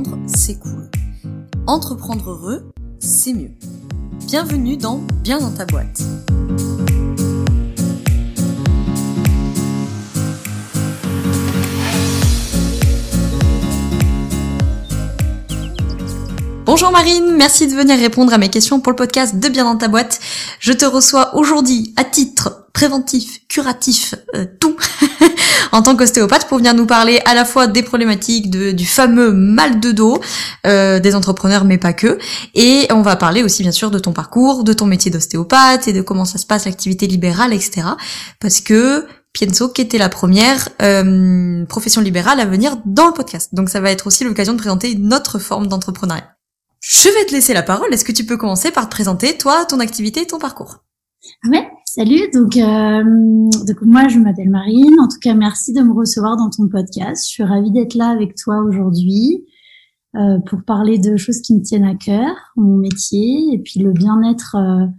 Entreprendre, c'est cool. Entreprendre heureux, c'est mieux. Bienvenue dans Bien dans ta boîte. Bonjour Marine, merci de venir répondre à mes questions pour le podcast de Bien dans ta boîte. Je te reçois aujourd'hui à titre préventif, curatif, tout, en tant qu'ostéopathe pour venir nous parler à la fois des problématiques du fameux mal de dos, des entrepreneurs mais pas que, et on va parler aussi bien sûr de ton parcours, de ton métier d'ostéopathe et de comment ça se passe l'activité libérale, etc. Parce que Pienso qui était la première profession libérale à venir dans le podcast. Donc ça va être aussi l'occasion de présenter une autre forme d'entrepreneuriat. Je vais te laisser la parole. Est-ce que tu peux commencer par te présenter, toi, ton activité et ton parcours? Ouais, salut. Donc moi, je m'appelle Marine. En tout cas, merci de me recevoir dans ton podcast. Je suis ravie d'être là avec toi aujourd'hui pour parler de choses qui me tiennent à cœur, mon métier et puis le bien-être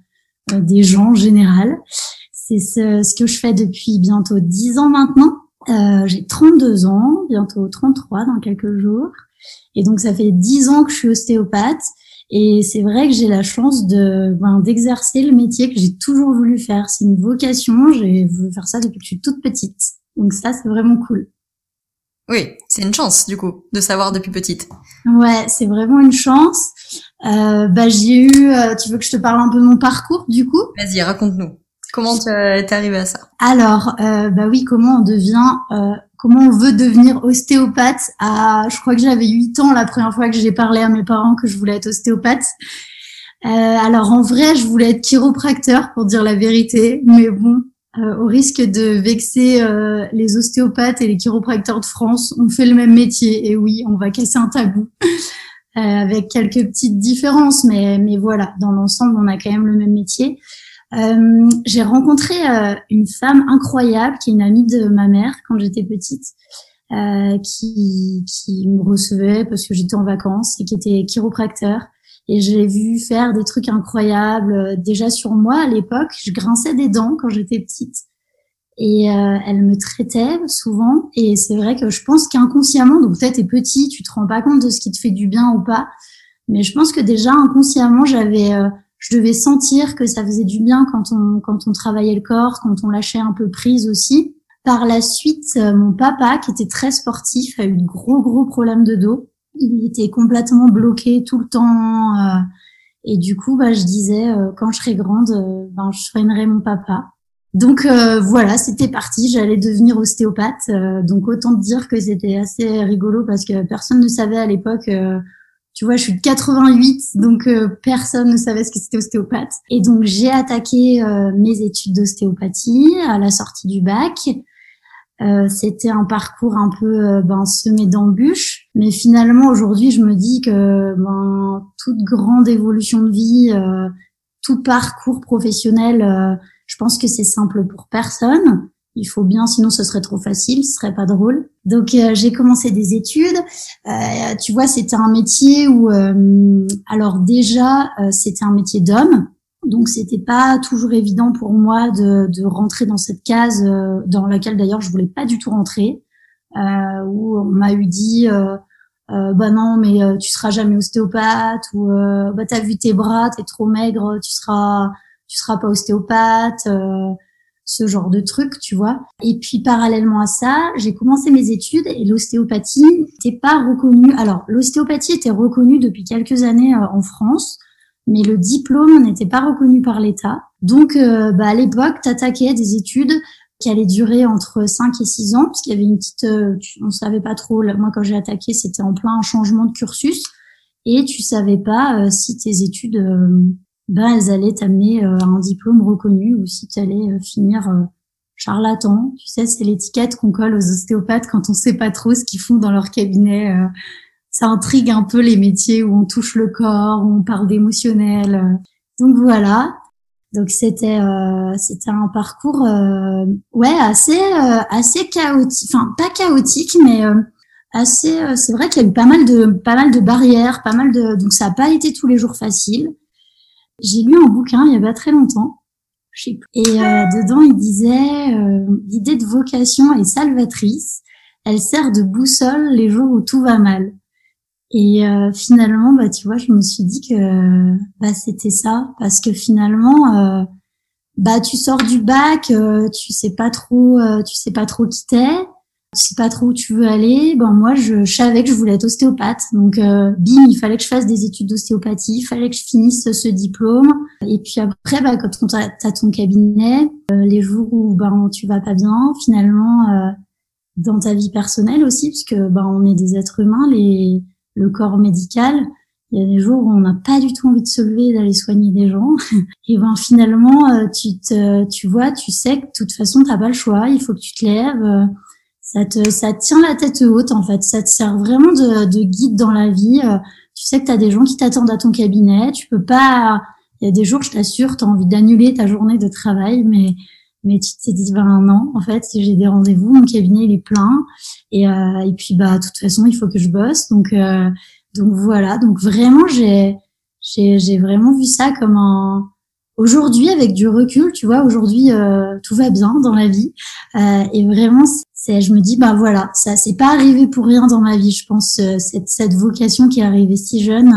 des gens en général. C'est ce que je fais depuis bientôt 10 ans maintenant. J'ai 32 ans, bientôt 33 dans quelques jours. Et donc, ça fait 10 ans que je suis ostéopathe. Et c'est vrai que j'ai la chance d'exercer le métier que j'ai toujours voulu faire. C'est une vocation. J'ai voulu faire ça depuis que je suis toute petite. Donc ça, c'est vraiment cool. Oui, c'est une chance, du coup, de savoir depuis petite. Ouais, c'est vraiment une chance. J'ai eu... tu veux que je te parle un peu de mon parcours, du coup? Vas-y, raconte-nous. Comment tu es arrivée à ça? Alors, oui, comment on veut devenir ostéopathe je crois que j'avais 8 ans la première fois que j'ai parlé à mes parents que je voulais être ostéopathe. Alors en vrai, je voulais être chiropracteur pour dire la vérité, mais bon, au risque de vexer les ostéopathes et les chiropracteurs de France, on fait le même métier et oui, on va casser un tabou avec quelques petites différences, mais voilà, dans l'ensemble, on a quand même le même métier. J'ai rencontré une femme incroyable qui est une amie de ma mère quand j'étais petite, qui me recevait parce que j'étais en vacances et qui était chiropracteur. Et je l'ai vu faire des trucs incroyables. Déjà sur moi à l'époque, je grinçais des dents quand j'étais petite. Et elle me traitait souvent. Et c'est vrai que je pense qu'inconsciemment, donc peut-être t'es petit, tu te rends pas compte de ce qui te fait du bien ou pas. Mais je pense que déjà inconsciemment, je devais sentir que ça faisait du bien quand on travaillait le corps, quand on lâchait un peu prise aussi. Par la suite, mon papa, qui était très sportif, a eu de gros problèmes de dos. Il était complètement bloqué tout le temps. Et du coup, je disais, quand je serai grande, je soignerai mon papa. Donc voilà, c'était parti. J'allais devenir ostéopathe. Donc autant te dire que c'était assez rigolo parce que personne ne savait à l'époque... tu vois, je suis de 88, donc personne ne savait ce que c'était ostéopathe. Et donc, j'ai attaqué mes études d'ostéopathie à la sortie du bac. C'était un parcours un peu semé d'embûches. Mais finalement, aujourd'hui, je me dis que toute grande évolution de vie, tout parcours professionnel, je pense que c'est simple pour personne. Il faut bien, sinon ce serait trop facile, ce serait pas drôle. Donc j'ai commencé des études. Tu vois, c'était un métier où, c'était un métier d'homme, donc c'était pas toujours évident pour moi de rentrer dans cette case dans laquelle d'ailleurs je voulais pas du tout rentrer, où on m'a eu dit non mais tu seras jamais ostéopathe, ou t'as vu tes bras, t'es trop maigre, tu seras pas ostéopathe. Ce genre de truc, tu vois. Et puis, parallèlement à ça, j'ai commencé mes études et l'ostéopathie n'était pas reconnue. Alors, l'ostéopathie était reconnue depuis quelques années en France, mais le diplôme n'était pas reconnu par l'État. Donc, à l'époque, t'attaquais des études qui allaient durer entre 5 et 6 ans, parce qu'il y avait une petite... on savait pas trop. Moi, quand j'ai attaqué, c'était en plein changement de cursus. Et tu savais pas si tes études... elles allaient t'amener à un diplôme reconnu ou si tu allais finir charlatan. Tu sais, c'est l'étiquette qu'on colle aux ostéopathes quand on sait pas trop ce qu'ils font dans leur cabinet. Ça intrigue un peu les métiers où on touche le corps, où on parle d'émotionnel. Donc voilà. Donc c'était un parcours assez chaotique, enfin pas chaotique mais assez c'est vrai qu'il y a eu pas mal de barrières, donc ça a pas été tous les jours facile. J'ai lu un bouquin il y a pas très longtemps, je sais plus. Et dedans il disait l'idée de vocation est salvatrice, elle sert de boussole les jours où tout va mal. Et finalement, bah tu vois, je me suis dit que bah c'était ça, parce que finalement, bah tu sors du bac, tu sais pas trop qui t'es, tu sais pas trop où tu veux aller. Ben moi, je savais que je voulais être ostéopathe, donc bim, il fallait que je fasse des études d'ostéopathie, il fallait que je finisse ce diplôme. Et puis après, bah quand t'as ton cabinet, les jours où ben tu vas pas bien, finalement, dans ta vie personnelle aussi, parce que ben on est des êtres humains, le corps médical. Il y a des jours où on n'a pas du tout envie de se lever et d'aller soigner des gens. Et ben finalement, tu vois, tu sais que de toute façon t'as pas le choix. Il faut que tu te lèves. Ça te tient la tête haute en fait. Ça te sert vraiment de guide dans la vie. Tu sais que t'as des gens qui t'attendent à ton cabinet. Tu peux pas. Il y a des jours, je t'assure, t'as envie d'annuler ta journée de travail, mais tu te dis ben non, en fait, si j'ai des rendez-vous, mon cabinet il est plein. Et puis bah de toute façon, il faut que je bosse. Donc voilà, donc vraiment j'ai vraiment vu ça comme un aujourd'hui avec du recul, tu vois, aujourd'hui tout va bien dans la vie et vraiment je me dis bah voilà, ça c'est pas arrivé pour rien dans ma vie, je pense cette vocation qui est arrivée si jeune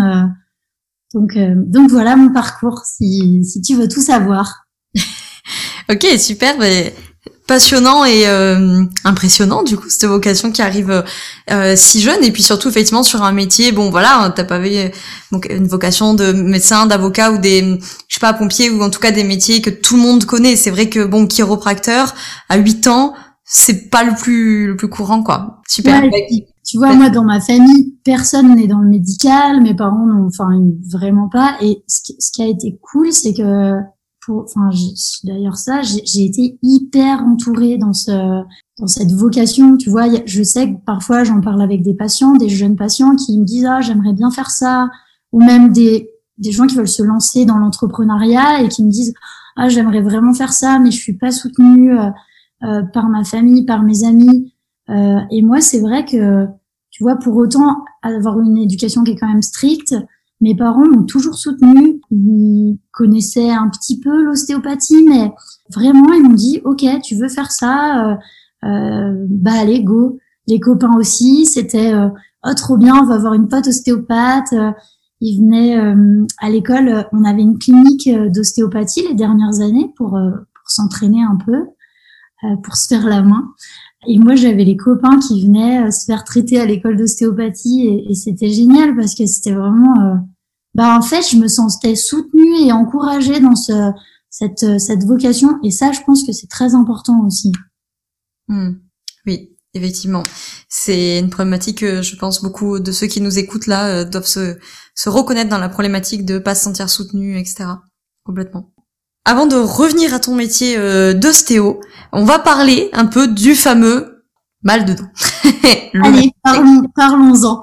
donc voilà mon parcours si tu veux tout savoir. Ok, super, mais passionnant et impressionnant du coup cette vocation qui arrive si jeune, et puis surtout effectivement sur un métier, bon voilà, t'as pas vu donc une vocation de médecin, d'avocat ou des je sais pas pompier, ou en tout cas des métiers que tout le monde connaît. C'est vrai que bon, chiropracteur à 8 ans, c'est pas le plus courant quoi. Super. Ouais, tu vois, moi dans ma famille, personne n'est dans le médical, mes parents n'ont vraiment pas, et ce qui a été cool, c'est que d'ailleurs ça, j'ai été hyper entourée dans cette vocation, tu vois. Je sais que parfois j'en parle avec des patients, des jeunes patients qui me disent ah j'aimerais bien faire ça, ou même des gens qui veulent se lancer dans l'entrepreneuriat et qui me disent ah j'aimerais vraiment faire ça, mais je suis pas soutenue par ma famille, par mes amis. Et moi c'est vrai que tu vois, pour autant avoir une éducation qui est quand même stricte, mes parents m'ont toujours soutenue. Ils connaissaient un petit peu l'ostéopathie, mais vraiment, ils m'ont dit, OK, tu veux faire ça, bah allez, go. Les copains aussi, c'était, oh trop bien, on va avoir une pote ostéopathe. Ils venaient à l'école, on avait une clinique d'ostéopathie les dernières années pour s'entraîner un peu, pour se faire la main. Et moi, j'avais les copains qui venaient se faire traiter à l'école d'ostéopathie et c'était génial parce que c'était vraiment, en fait, je me sentais soutenue et encouragée dans cette vocation. Et ça, je pense que c'est très important aussi. Oui, effectivement. C'est une problématique que je pense beaucoup de ceux qui nous écoutent là doivent se reconnaître dans la problématique de pas se sentir soutenu, etc. Complètement. Avant de revenir à ton métier d'ostéo, on va parler un peu du fameux mal de dos. Allez, parlons-en.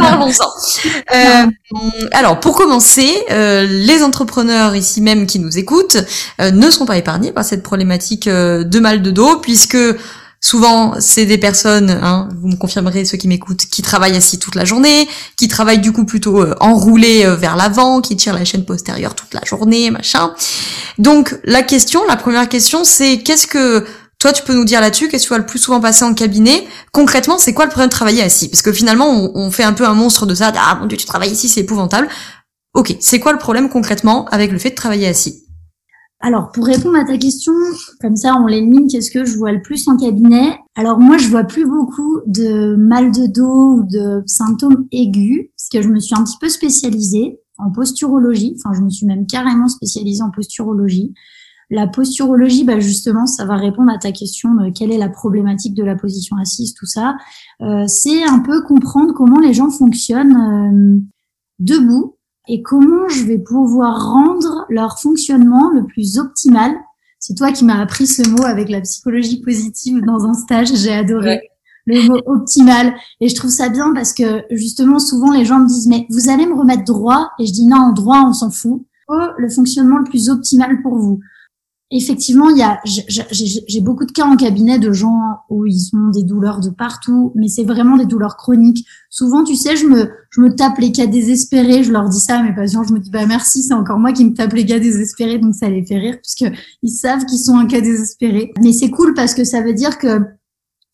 Parlons-en. Alors, pour commencer, les entrepreneurs ici même qui nous écoutent ne seront pas épargnés par cette problématique de mal de dos, puisque souvent, c'est des personnes, vous me confirmerez ceux qui m'écoutent, qui travaillent assis toute la journée, qui travaillent du coup plutôt enroulés vers l'avant, qui tirent la chaîne postérieure toute la journée, machin. Donc la première question, c'est qu'est-ce que toi tu peux nous dire là-dessus? Qu'est-ce que tu vois le plus souvent passer en cabinet? Concrètement, c'est quoi le problème de travailler assis? Parce que finalement, on fait un peu un monstre de ça. Ah mon Dieu, tu travailles ici, c'est épouvantable. Ok, c'est quoi le problème concrètement avec le fait de travailler assis? Alors, pour répondre à ta question, comme ça, on l'élimine, qu'est-ce que je vois le plus en cabinet? Alors, moi, je vois plus beaucoup de mal de dos ou de symptômes aigus, parce que je me suis un petit peu spécialisée en posturologie. Enfin, je me suis même carrément spécialisée en posturologie. La posturologie, justement, ça va répondre à ta question de quelle est la problématique de la position assise, tout ça. C'est un peu comprendre comment les gens fonctionnent debout, et comment je vais pouvoir rendre leur fonctionnement le plus optimal. C'est toi qui m'as appris ce mot avec la psychologie positive dans un stage, j'ai adoré le mot optimal. Et je trouve ça bien parce que justement, souvent les gens me disent « mais vous allez me remettre droit ?» Et je dis « non, droit, on s'en fout. Le fonctionnement le plus optimal pour vous. » Effectivement, j'ai beaucoup de cas en cabinet de gens où ils ont des douleurs de partout, mais c'est vraiment des douleurs chroniques. Souvent, tu sais, je me tape les cas désespérés, je leur dis ça à mes patients, je me dis merci, c'est encore moi qui me tape les cas désespérés, donc ça les fait rire puisque ils savent qu'ils sont un cas désespéré. Mais c'est cool parce que ça veut dire que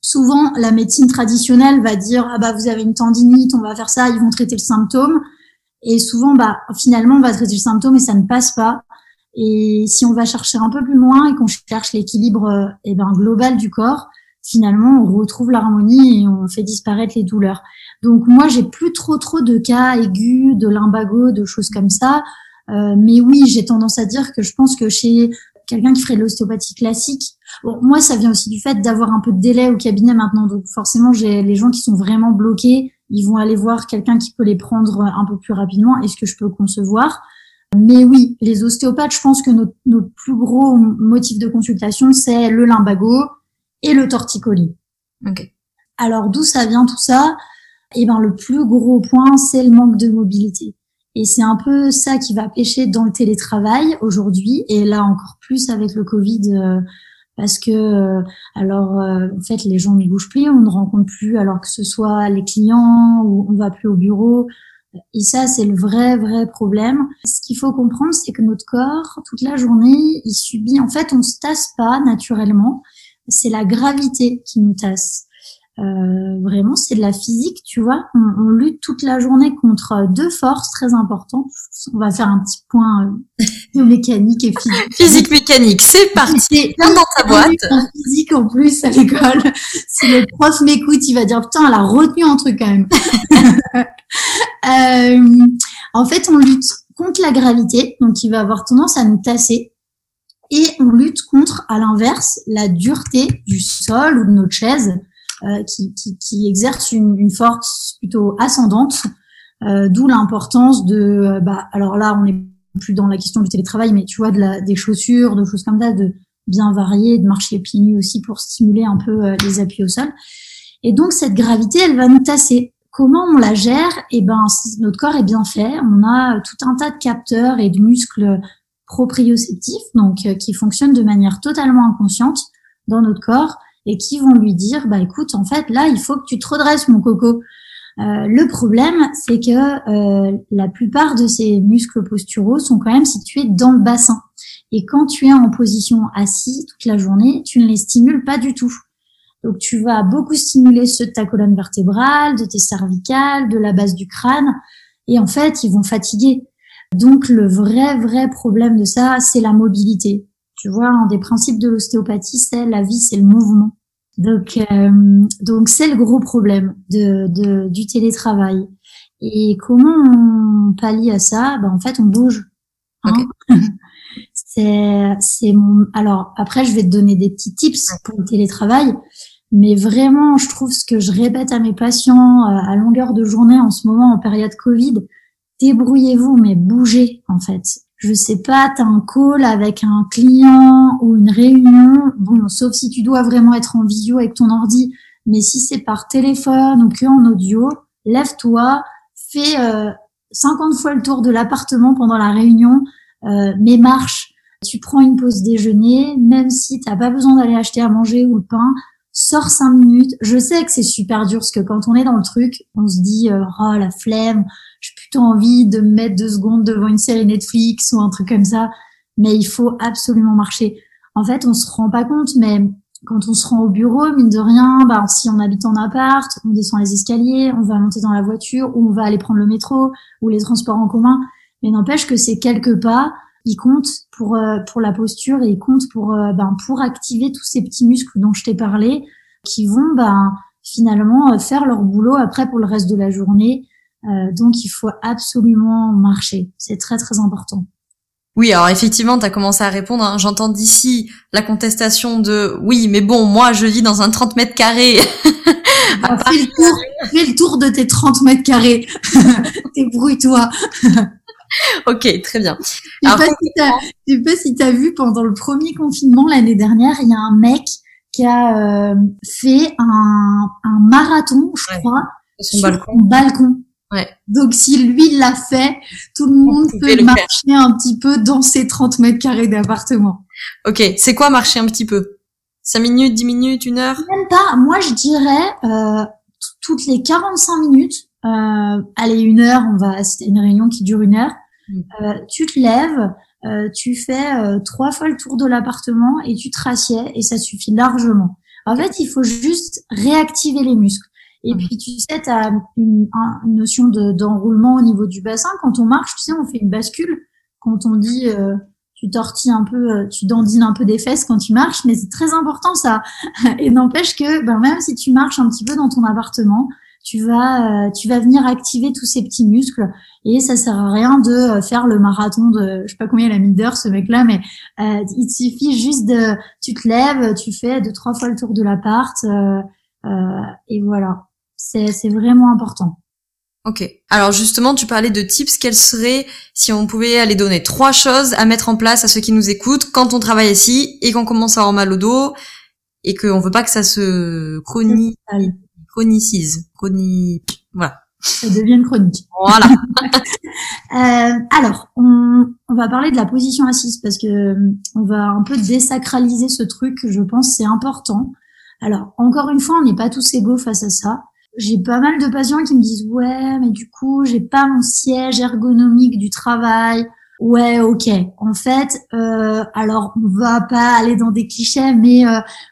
souvent, la médecine traditionnelle va dire, ah bah, vous avez une tendinite, on va faire ça, ils vont traiter le symptôme. Et souvent, bah, finalement, on va traiter le symptôme et ça ne passe pas. Et si on va chercher un peu plus loin et qu'on cherche l'équilibre, global du corps, finalement, on retrouve l'harmonie et on fait disparaître les douleurs. Donc, moi, j'ai plus trop de cas aigus, de lumbago, de choses comme ça. Mais oui, j'ai tendance à dire que je pense que chez quelqu'un qui ferait de l'ostéopathie classique, bon, moi, ça vient aussi du fait d'avoir un peu de délai au cabinet maintenant. Donc, forcément, j'ai les gens qui sont vraiment bloqués, ils vont aller voir quelqu'un qui peut les prendre un peu plus rapidement, et ce que je peux concevoir. Mais oui, les ostéopathes, je pense que notre plus gros motif de consultation, c'est le lumbago et le torticolis. Ok. Alors, d'où ça vient tout ça? Eh ben, le plus gros point, c'est le manque de mobilité. Et c'est un peu ça qui va pêcher dans le télétravail aujourd'hui, et là encore plus avec le Covid, parce que en fait, les gens ne bougent plus, on ne rencontre plus, alors que ce soit les clients ou on va plus au bureau. Et ça, c'est le vrai problème. Ce qu'il faut comprendre, c'est que notre corps, toute la journée, il subit, en fait, on se tasse pas naturellement. C'est la gravité qui nous tasse. Vraiment, c'est de la physique, tu vois. On lutte toute la journée contre deux forces très importantes. On va faire un petit point biomécanique et physique. Physique mécanique, c'est parti. Viens dans ta boîte. En physique en plus à l'école. Si le prof m'écoute, il va dire putain, elle a retenu un truc quand même. En fait, on lutte contre la gravité, donc il va avoir tendance à nous tasser. Et on lutte contre, à l'inverse, la dureté du sol ou de notre chaise. Qui exerce une force plutôt ascendante, d'où l'importance de alors là on n'est plus dans la question du télétravail, mais tu vois des chaussures, de choses comme ça, de bien varier, de marcher pieds nus aussi pour stimuler un peu les appuis au sol. Et donc cette gravité, elle va nous tasser. Comment on la gère? Notre corps est bien fait, on a tout un tas de capteurs et de muscles proprioceptifs, donc qui fonctionnent de manière totalement inconsciente dans notre corps, et qui vont lui dire, écoute, en fait, là, il faut que tu te redresses, mon coco. Le problème, c'est que la plupart de ces muscles posturaux sont quand même situés dans le bassin. Et quand tu es en position assis toute la journée, tu ne les stimules pas du tout. Donc, tu vas beaucoup stimuler ceux de ta colonne vertébrale, de tes cervicales, de la base du crâne. Et en fait, ils vont fatiguer. Donc, le vrai problème de ça, c'est la mobilité. Tu vois, un des principes de l'ostéopathie, c'est la vie, c'est le mouvement. Donc c'est le gros problème du télétravail. Et comment on pallie à ça? En fait, on bouge. Hein. Okay. Alors après, je vais te donner des petits tips pour le télétravail, mais vraiment, je trouve ce que je répète à mes patients à longueur de journée en ce moment en période Covid, débrouillez-vous, mais bougez en fait. Je sais pas, t'as un call avec un client ou une réunion, bon, sauf si tu dois vraiment être en visio avec ton ordi, mais si c'est par téléphone ou que en audio, lève-toi, fais 50 fois le tour de l'appartement pendant la réunion, mais marche. Tu prends une pause déjeuner, même si t'as pas besoin d'aller acheter à manger ou le pain, sors 5 minutes. Je sais que c'est super dur, parce que quand on est dans le truc, on se dit oh la flemme, j'ai plutôt envie de me mettre 2 secondes devant une série Netflix ou un truc comme ça, mais il faut absolument marcher. En fait, on se rend pas compte, mais quand on se rend au bureau, mine de rien, si on habite en appart, on descend les escaliers, on va monter dans la voiture, ou on va aller prendre le métro, ou les transports en commun, mais n'empêche que ces quelques pas, ils comptent pour la posture, et ils comptent pour activer tous ces petits muscles dont je t'ai parlé, qui vont finalement faire leur boulot après pour le reste de la journée. Donc il faut absolument marcher, c'est très important. Oui, alors effectivement, t'as commencé à répondre, hein. J'entends d'ici la contestation de oui, mais bon, moi je vis dans un 30 mètres carrés. Fais le tour de tes 30 mètres carrés. Débrouille-toi. Ok, très bien. Je sais pas si t'as vu pendant le premier confinement l'année dernière, il y a un mec qui a fait un marathon, je crois, sur son balcon. Ouais. Donc si lui l'a fait, tout le monde peut marcher un petit peu dans ses 30 mètres carrés d'appartement. Ok, c'est quoi marcher un petit peu? 5 minutes, 10 minutes, 1 heure? Même pas, moi je dirais toutes les 45 minutes, allez 1 heure, c'était une réunion qui dure 1 heure, tu te lèves, tu fais 3 fois le tour de l'appartement et tu te rassieds et ça suffit largement. En fait, il faut juste réactiver les muscles. Et puis, tu sais, tu as une notion d'enroulement au niveau du bassin. Quand on marche, tu sais, on fait une bascule. Quand on dit, tu tortilles un peu, tu dandines un peu des fesses quand tu marches, mais c'est très important ça. Et n'empêche que, même si tu marches un petit peu dans ton appartement, tu vas venir activer tous ces petits muscles. Et ça sert à rien de faire le marathon de, je sais pas combien il a mis d'heures ce mec-là, mais il te suffit juste tu te lèves, tu fais 2-3 fois le tour de l'appart, et voilà. C'est vraiment important. Ok. Alors justement, tu parlais de tips. Quels seraient, si on pouvait aller donner 3 choses à mettre en place à ceux qui nous écoutent quand on travaille ici et qu'on commence à avoir mal au dos et qu'on veut pas que ça se chronicise. Voilà. Ça devienne chronique. Voilà. Alors, on va parler de la position assise parce que on va un peu désacraliser ce truc. Je pense c'est important. Alors, encore une fois, on n'est pas tous égaux face à ça. J'ai pas mal de patients qui me disent ouais, mais du coup, j'ai pas mon siège ergonomique du travail. Ouais, ok. En fait, alors on va pas aller dans des clichés, mais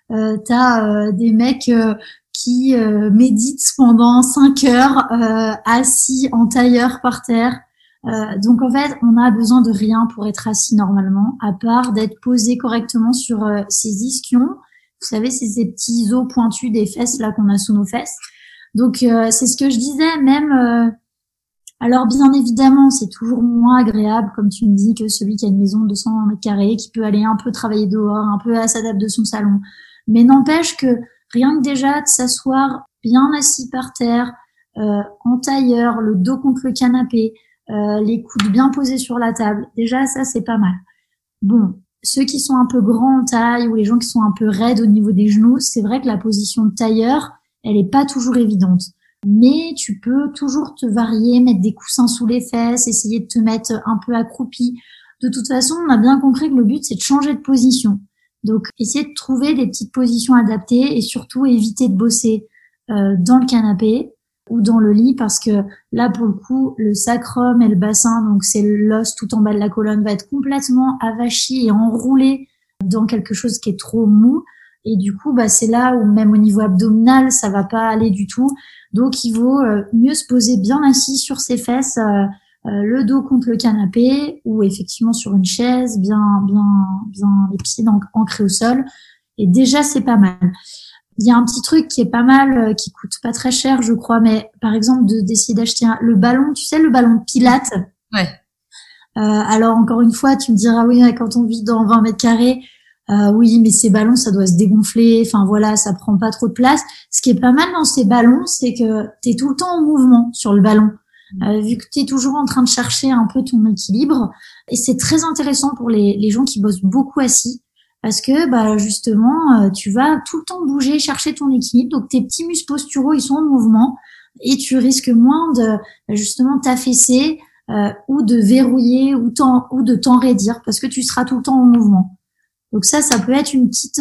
t'as des mecs qui méditent pendant 5 heures assis en tailleur par terre. Donc en fait, on a besoin de rien pour être assis normalement, à part d'être posé correctement sur ses ischions. Vous savez, c'est ces petits os pointus des fesses là qu'on a sous nos fesses. Donc c'est ce que je disais, même alors bien évidemment c'est toujours moins agréable comme tu me dis que celui qui a une maison de 200 mètres carrés, qui peut aller un peu travailler dehors, un peu à sa table de son salon, mais n'empêche que rien que déjà de s'asseoir bien assis par terre, en tailleur, le dos contre le canapé, les coudes bien posés sur la table, déjà ça c'est pas mal. Bon, ceux qui sont un peu grands en taille ou les gens qui sont un peu raides au niveau des genoux, c'est vrai que la position de tailleur elle est pas toujours évidente. Mais tu peux toujours te varier, mettre des coussins sous les fesses, essayer de te mettre un peu accroupi. De toute façon, on a bien compris que le but, c'est de changer de position. Donc, essayer de trouver des petites positions adaptées et surtout éviter de bosser dans le canapé ou dans le lit parce que là, pour le coup, le sacrum et le bassin, donc c'est l'os tout en bas de la colonne, va être complètement avachi et enroulé dans quelque chose qui est trop mou. Et du coup, c'est là où même au niveau abdominal, ça va pas aller du tout. Donc, il vaut mieux se poser bien assis sur ses fesses, le dos contre le canapé ou effectivement sur une chaise, bien les pieds ancrés au sol. Et déjà, c'est pas mal. Il y a un petit truc qui est pas mal, qui coûte pas très cher, je crois, mais par exemple, d'essayer d'acheter le ballon, tu sais, le ballon de pilates. Ouais. Alors, encore une fois, tu me diras, oui, quand on vit dans 20 mètres carrés, oui, mais ces ballons, ça doit se dégonfler. Enfin voilà, ça prend pas trop de place. Ce qui est pas mal dans ces ballons, c'est que t'es tout le temps en mouvement sur le ballon, vu que t'es toujours en train de chercher un peu ton équilibre. Et c'est très intéressant pour les gens qui bossent beaucoup assis, parce que justement, tu vas tout le temps bouger, chercher ton équilibre. Donc tes petits muscles posturaux, ils sont en mouvement, et tu risques moins de justement t'affaisser ou de verrouiller ou de t'enraidir, parce que tu seras tout le temps en mouvement. Donc ça peut être une petite,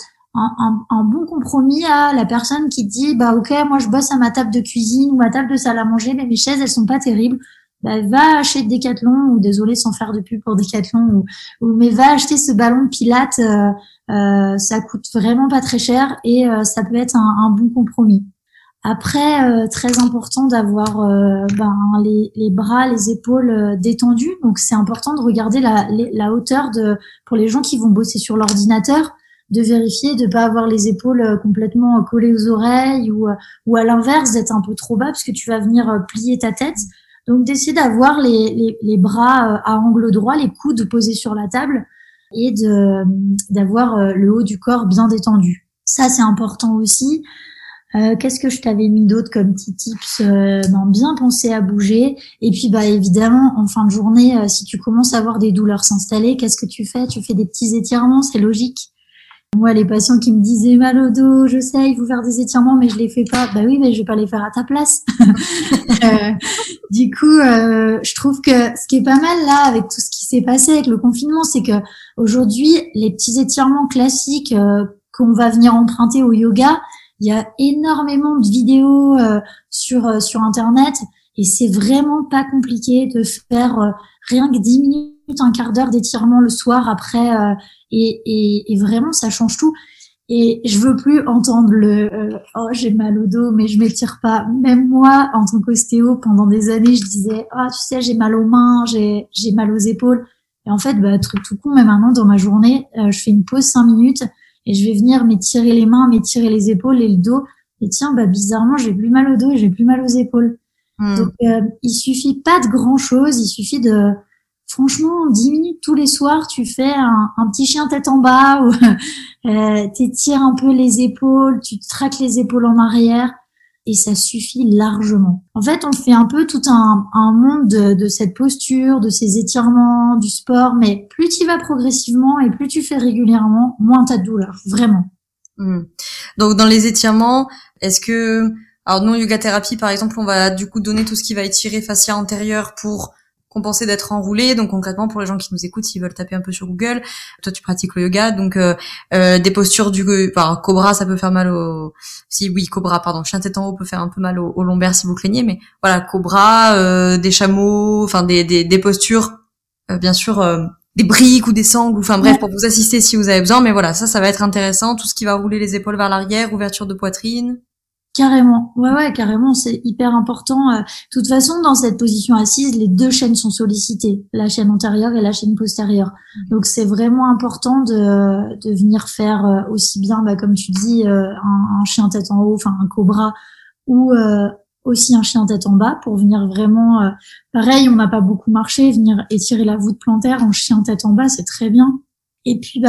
un bon compromis à la personne qui dit, ok, moi je bosse à ma table de cuisine ou ma table de salle à manger, mais mes chaises elles sont pas terribles. Va chez Decathlon ou désolé sans faire de pub pour Decathlon mais va acheter ce ballon de pilates. Ça coûte vraiment pas très cher et ça peut être un bon compromis. Après, très important d'avoir les bras, les épaules détendus. Donc, c'est important de regarder la hauteur pour les gens qui vont bosser sur l'ordinateur, de vérifier de pas avoir les épaules complètement collées aux oreilles ou à l'inverse d'être un peu trop bas parce que tu vas venir plier ta tête. Donc, d'essayer d'avoir les bras à angle droit, les coudes posés sur la table et d'avoir le haut du corps bien détendu. Ça, c'est important aussi. Qu'est-ce que je t'avais mis d'autre comme petits tips? Bien penser à bouger. Et puis, évidemment, en fin de journée, si tu commences à avoir des douleurs s'installer, qu'est-ce que tu fais? Tu fais des petits étirements, c'est logique. Moi, les patients qui me disaient mal au dos, je sais, il faut faire des étirements, mais je les fais pas. Oui, mais je vais pas les faire à ta place. Du coup, je trouve que ce qui est pas mal là, avec tout ce qui s'est passé avec le confinement, c'est que aujourd'hui, les petits étirements classiques qu'on va venir emprunter au yoga, il y a énormément de vidéos sur Internet et c'est vraiment pas compliqué de faire rien que 10 minutes, un quart d'heure d'étirement le soir après et vraiment ça change tout. Et je veux plus entendre oh, j'ai mal au dos, mais je m'étire pas. Même moi, en tant qu'ostéo, pendant des années, je disais, ah, tu sais, j'ai mal aux mains, j'ai mal aux épaules. Et en fait, truc tout con, mais maintenant, dans ma journée, je fais une pause 5 minutes et je vais venir m'étirer les mains, m'étirer les épaules et le dos. Et tiens, bizarrement, j'ai plus mal au dos et j'ai plus mal aux épaules. Donc, il suffit pas de grand chose, il suffit de, franchement, 10 minutes tous les soirs, tu fais un petit chien tête en bas ou t'étires un peu les épaules, tu te traques les épaules en arrière et ça suffit largement. En fait, on fait un peu tout un monde de cette posture, de ces étirements, du sport, mais plus tu y vas progressivement et plus tu fais régulièrement, moins t'as de douleur, vraiment. Donc dans les étirements, est-ce que... Alors nous, yoga thérapie, par exemple, on va du coup donner tout ce qui va étirer fascia antérieure pour compenser d'être enroulé. Donc concrètement, pour les gens qui nous écoutent, s'ils veulent taper un peu sur Google, toi tu pratiques le yoga, donc des postures cobra, ça peut faire mal cobra, pardon, chien tête en haut peut faire un peu mal au lombaire si vous craignez, mais voilà, cobra, des chameaux, enfin des postures, bien sûr, des briques ou des sangles, enfin bref, pour vous assister si vous avez besoin, mais voilà, ça va être intéressant, tout ce qui va rouler les épaules vers l'arrière, ouverture de poitrine. Carrément, ouais, carrément, c'est hyper important. De toute façon, dans cette position assise, les deux chaînes sont sollicitées, la chaîne antérieure et la chaîne postérieure. Donc, c'est vraiment important de venir faire aussi bien, comme tu dis, un chien tête en haut, enfin un cobra, ou aussi un chien tête en bas, pour venir vraiment, pareil, on n'a pas beaucoup marché, venir étirer la voûte plantaire en chien tête en bas, c'est très bien. Et puis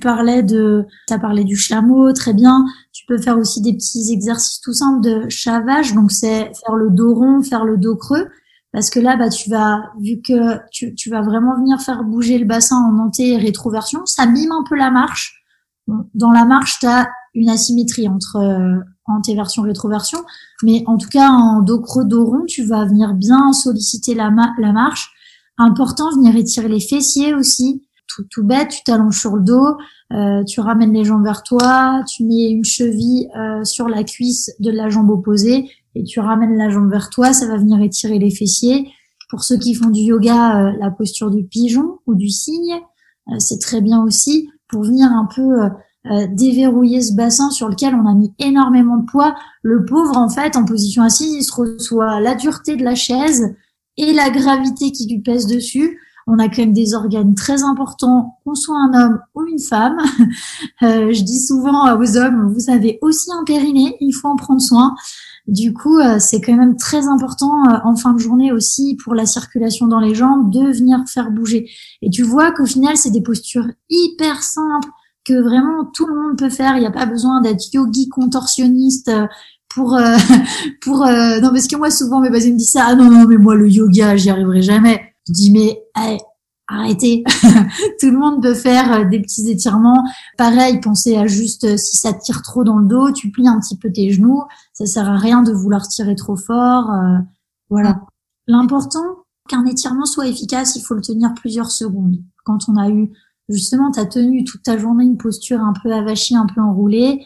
t'as parlé du chameau, très bien. Tu peux faire aussi des petits exercices tout simples de chavage, donc c'est faire le dos rond, faire le dos creux, parce que là vu que tu vas vraiment venir faire bouger le bassin en anté et rétroversion, ça mime un peu la marche. Dans la marche, t'as une asymétrie entre antéversion rétroversion, mais en tout cas en dos creux, dos rond, tu vas venir bien solliciter la marche. Important, venir étirer les fessiers aussi. Tout bête, tu t'allonges sur le dos, tu ramènes les jambes vers toi, tu mets une cheville sur la cuisse de la jambe opposée et tu ramènes la jambe vers toi, ça va venir étirer les fessiers. Pour ceux qui font du yoga, la posture du pigeon ou du cygne, c'est très bien aussi pour venir un peu déverrouiller ce bassin sur lequel on a mis énormément de poids. Le pauvre, en fait, en position assise, il se reçoit la dureté de la chaise et la gravité qui lui pèse dessus. On a quand même des organes très importants, qu'on soit un homme ou une femme. Je dis souvent aux hommes, vous avez aussi un périnée, il faut en prendre soin. Du coup, c'est quand même très important en fin de journée aussi pour la circulation dans les jambes de venir faire bouger. Et tu vois qu'au final, c'est des postures hyper simples que vraiment tout le monde peut faire. Il n'y a pas besoin d'être yogi contorsionniste pour non, parce que moi souvent mes patients me disent ça, ah non mais moi le yoga j'y arriverai jamais. Je dis mais arrêtez, tout le monde peut faire des petits étirements. Pareil, pensez à juste si ça tire trop dans le dos, tu plies un petit peu tes genoux, ça sert à rien de vouloir tirer trop fort. Voilà. L'important qu'un étirement soit efficace, il faut le tenir plusieurs secondes. Quand on a eu justement t'as tenu toute ta journée une posture un peu avachie, un peu enroulée,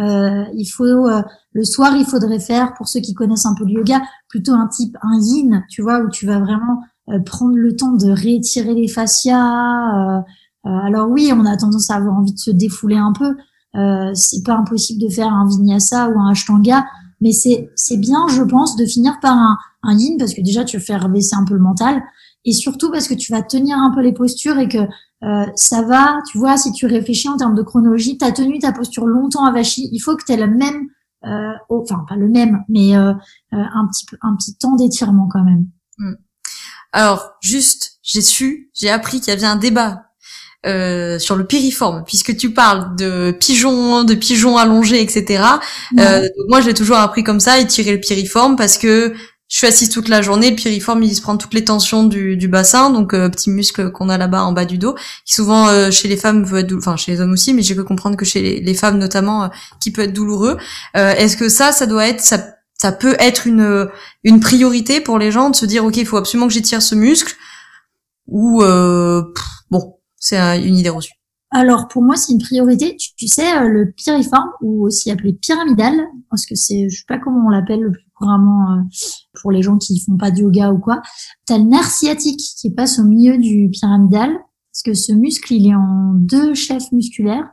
le soir il faudrait faire, pour ceux qui connaissent un peu le yoga, plutôt un yin, tu vois, où tu vas vraiment prendre le temps de réétirer les fascias. Alors oui, on a tendance à avoir envie de se défouler un peu. C'est pas impossible de faire un vinyasa ou un ashtanga, mais c'est bien, je pense, de finir par un yin, parce que déjà tu vas faire baisser un peu le mental, et surtout parce que tu vas tenir un peu les postures et que ça va, tu vois, si tu réfléchis en termes de chronologie, t'as tenu ta posture longtemps avachie, il faut que t'aies le même, enfin pas le même, mais un petit temps d'étirement quand même. Alors, juste, j'ai appris qu'il y avait un débat sur le piriforme, puisque tu parles de pigeons allongés, etc. Ouais. Moi, je l'ai toujours appris comme ça, étirer le piriforme, parce que je suis assise toute la journée, le piriforme, il se prend toutes les tensions du bassin, donc petit muscle qu'on a là-bas en bas du dos, qui souvent chez les femmes peut être enfin chez les hommes aussi, mais j'ai pu comprendre que chez les femmes notamment, qui peut être douloureux. Est-ce que ça doit être ça peut être une priorité pour les gens de se dire ok, il faut absolument que j'étire ce muscle, ou bon, c'est une idée reçue. Alors pour moi c'est une priorité. Tu sais le piriforme, ou aussi appelé pyramidal, parce que je sais pas comment on l'appelle le plus couramment pour les gens qui font pas de yoga ou quoi. T'as le nerf sciatique qui passe au milieu du pyramidal, parce que ce muscle il est en 2 chefs musculaires,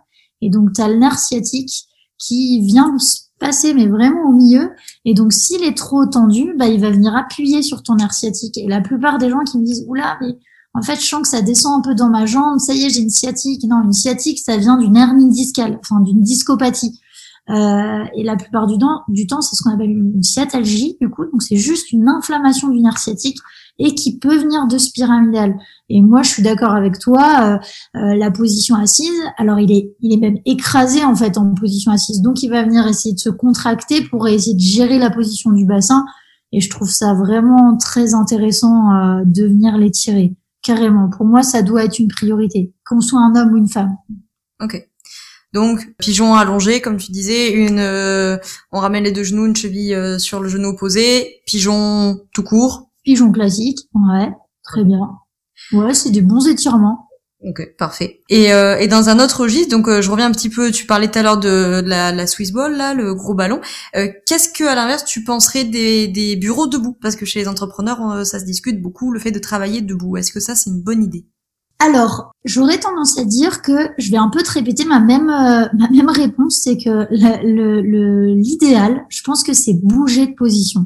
Et donc, tu as le nerf sciatique qui vient se passer, mais vraiment au milieu. Et donc, s'il est trop tendu, il va venir appuyer sur ton nerf sciatique. Et la plupart des gens qui me disent, oula, mais en fait, je sens que ça descend un peu dans ma jambe. Ça y est, j'ai une sciatique. Non, une sciatique, ça vient d'une hernie discale, enfin, d'une discopathie. Et la plupart du temps, c'est ce qu'on appelle une sciatalgie, du coup. Donc, c'est juste une inflammation du nerf sciatique et qui peut venir de ce pyramidal. Et moi, je suis d'accord avec toi. La position assise, alors il est même écrasé en fait en position assise. Donc, il va venir essayer de se contracter pour essayer de gérer la position du bassin. Et je trouve ça vraiment très intéressant de venir l'étirer. Carrément. Pour moi, ça doit être une priorité, qu'on soit un homme ou une femme. Ok. Donc, pigeon allongé, comme tu disais, on ramène les deux genoux, une cheville sur le genou opposé, pigeon tout court. Pigeon classique, ouais, très bien. Ouais, c'est des bons étirements. Ok, parfait. Et dans un autre registre, donc je reviens un petit peu, tu parlais tout à l'heure de la Swiss ball, là, le gros ballon. Qu'est-ce que, à l'inverse, tu penserais des bureaux debout? Parce que chez les entrepreneurs, ça se discute beaucoup, le fait de travailler debout. Est-ce que ça, c'est une bonne idée? Alors, j'aurais tendance à dire que je vais un peu te répéter ma même réponse, c'est que l'idéal, je pense que c'est bouger de position.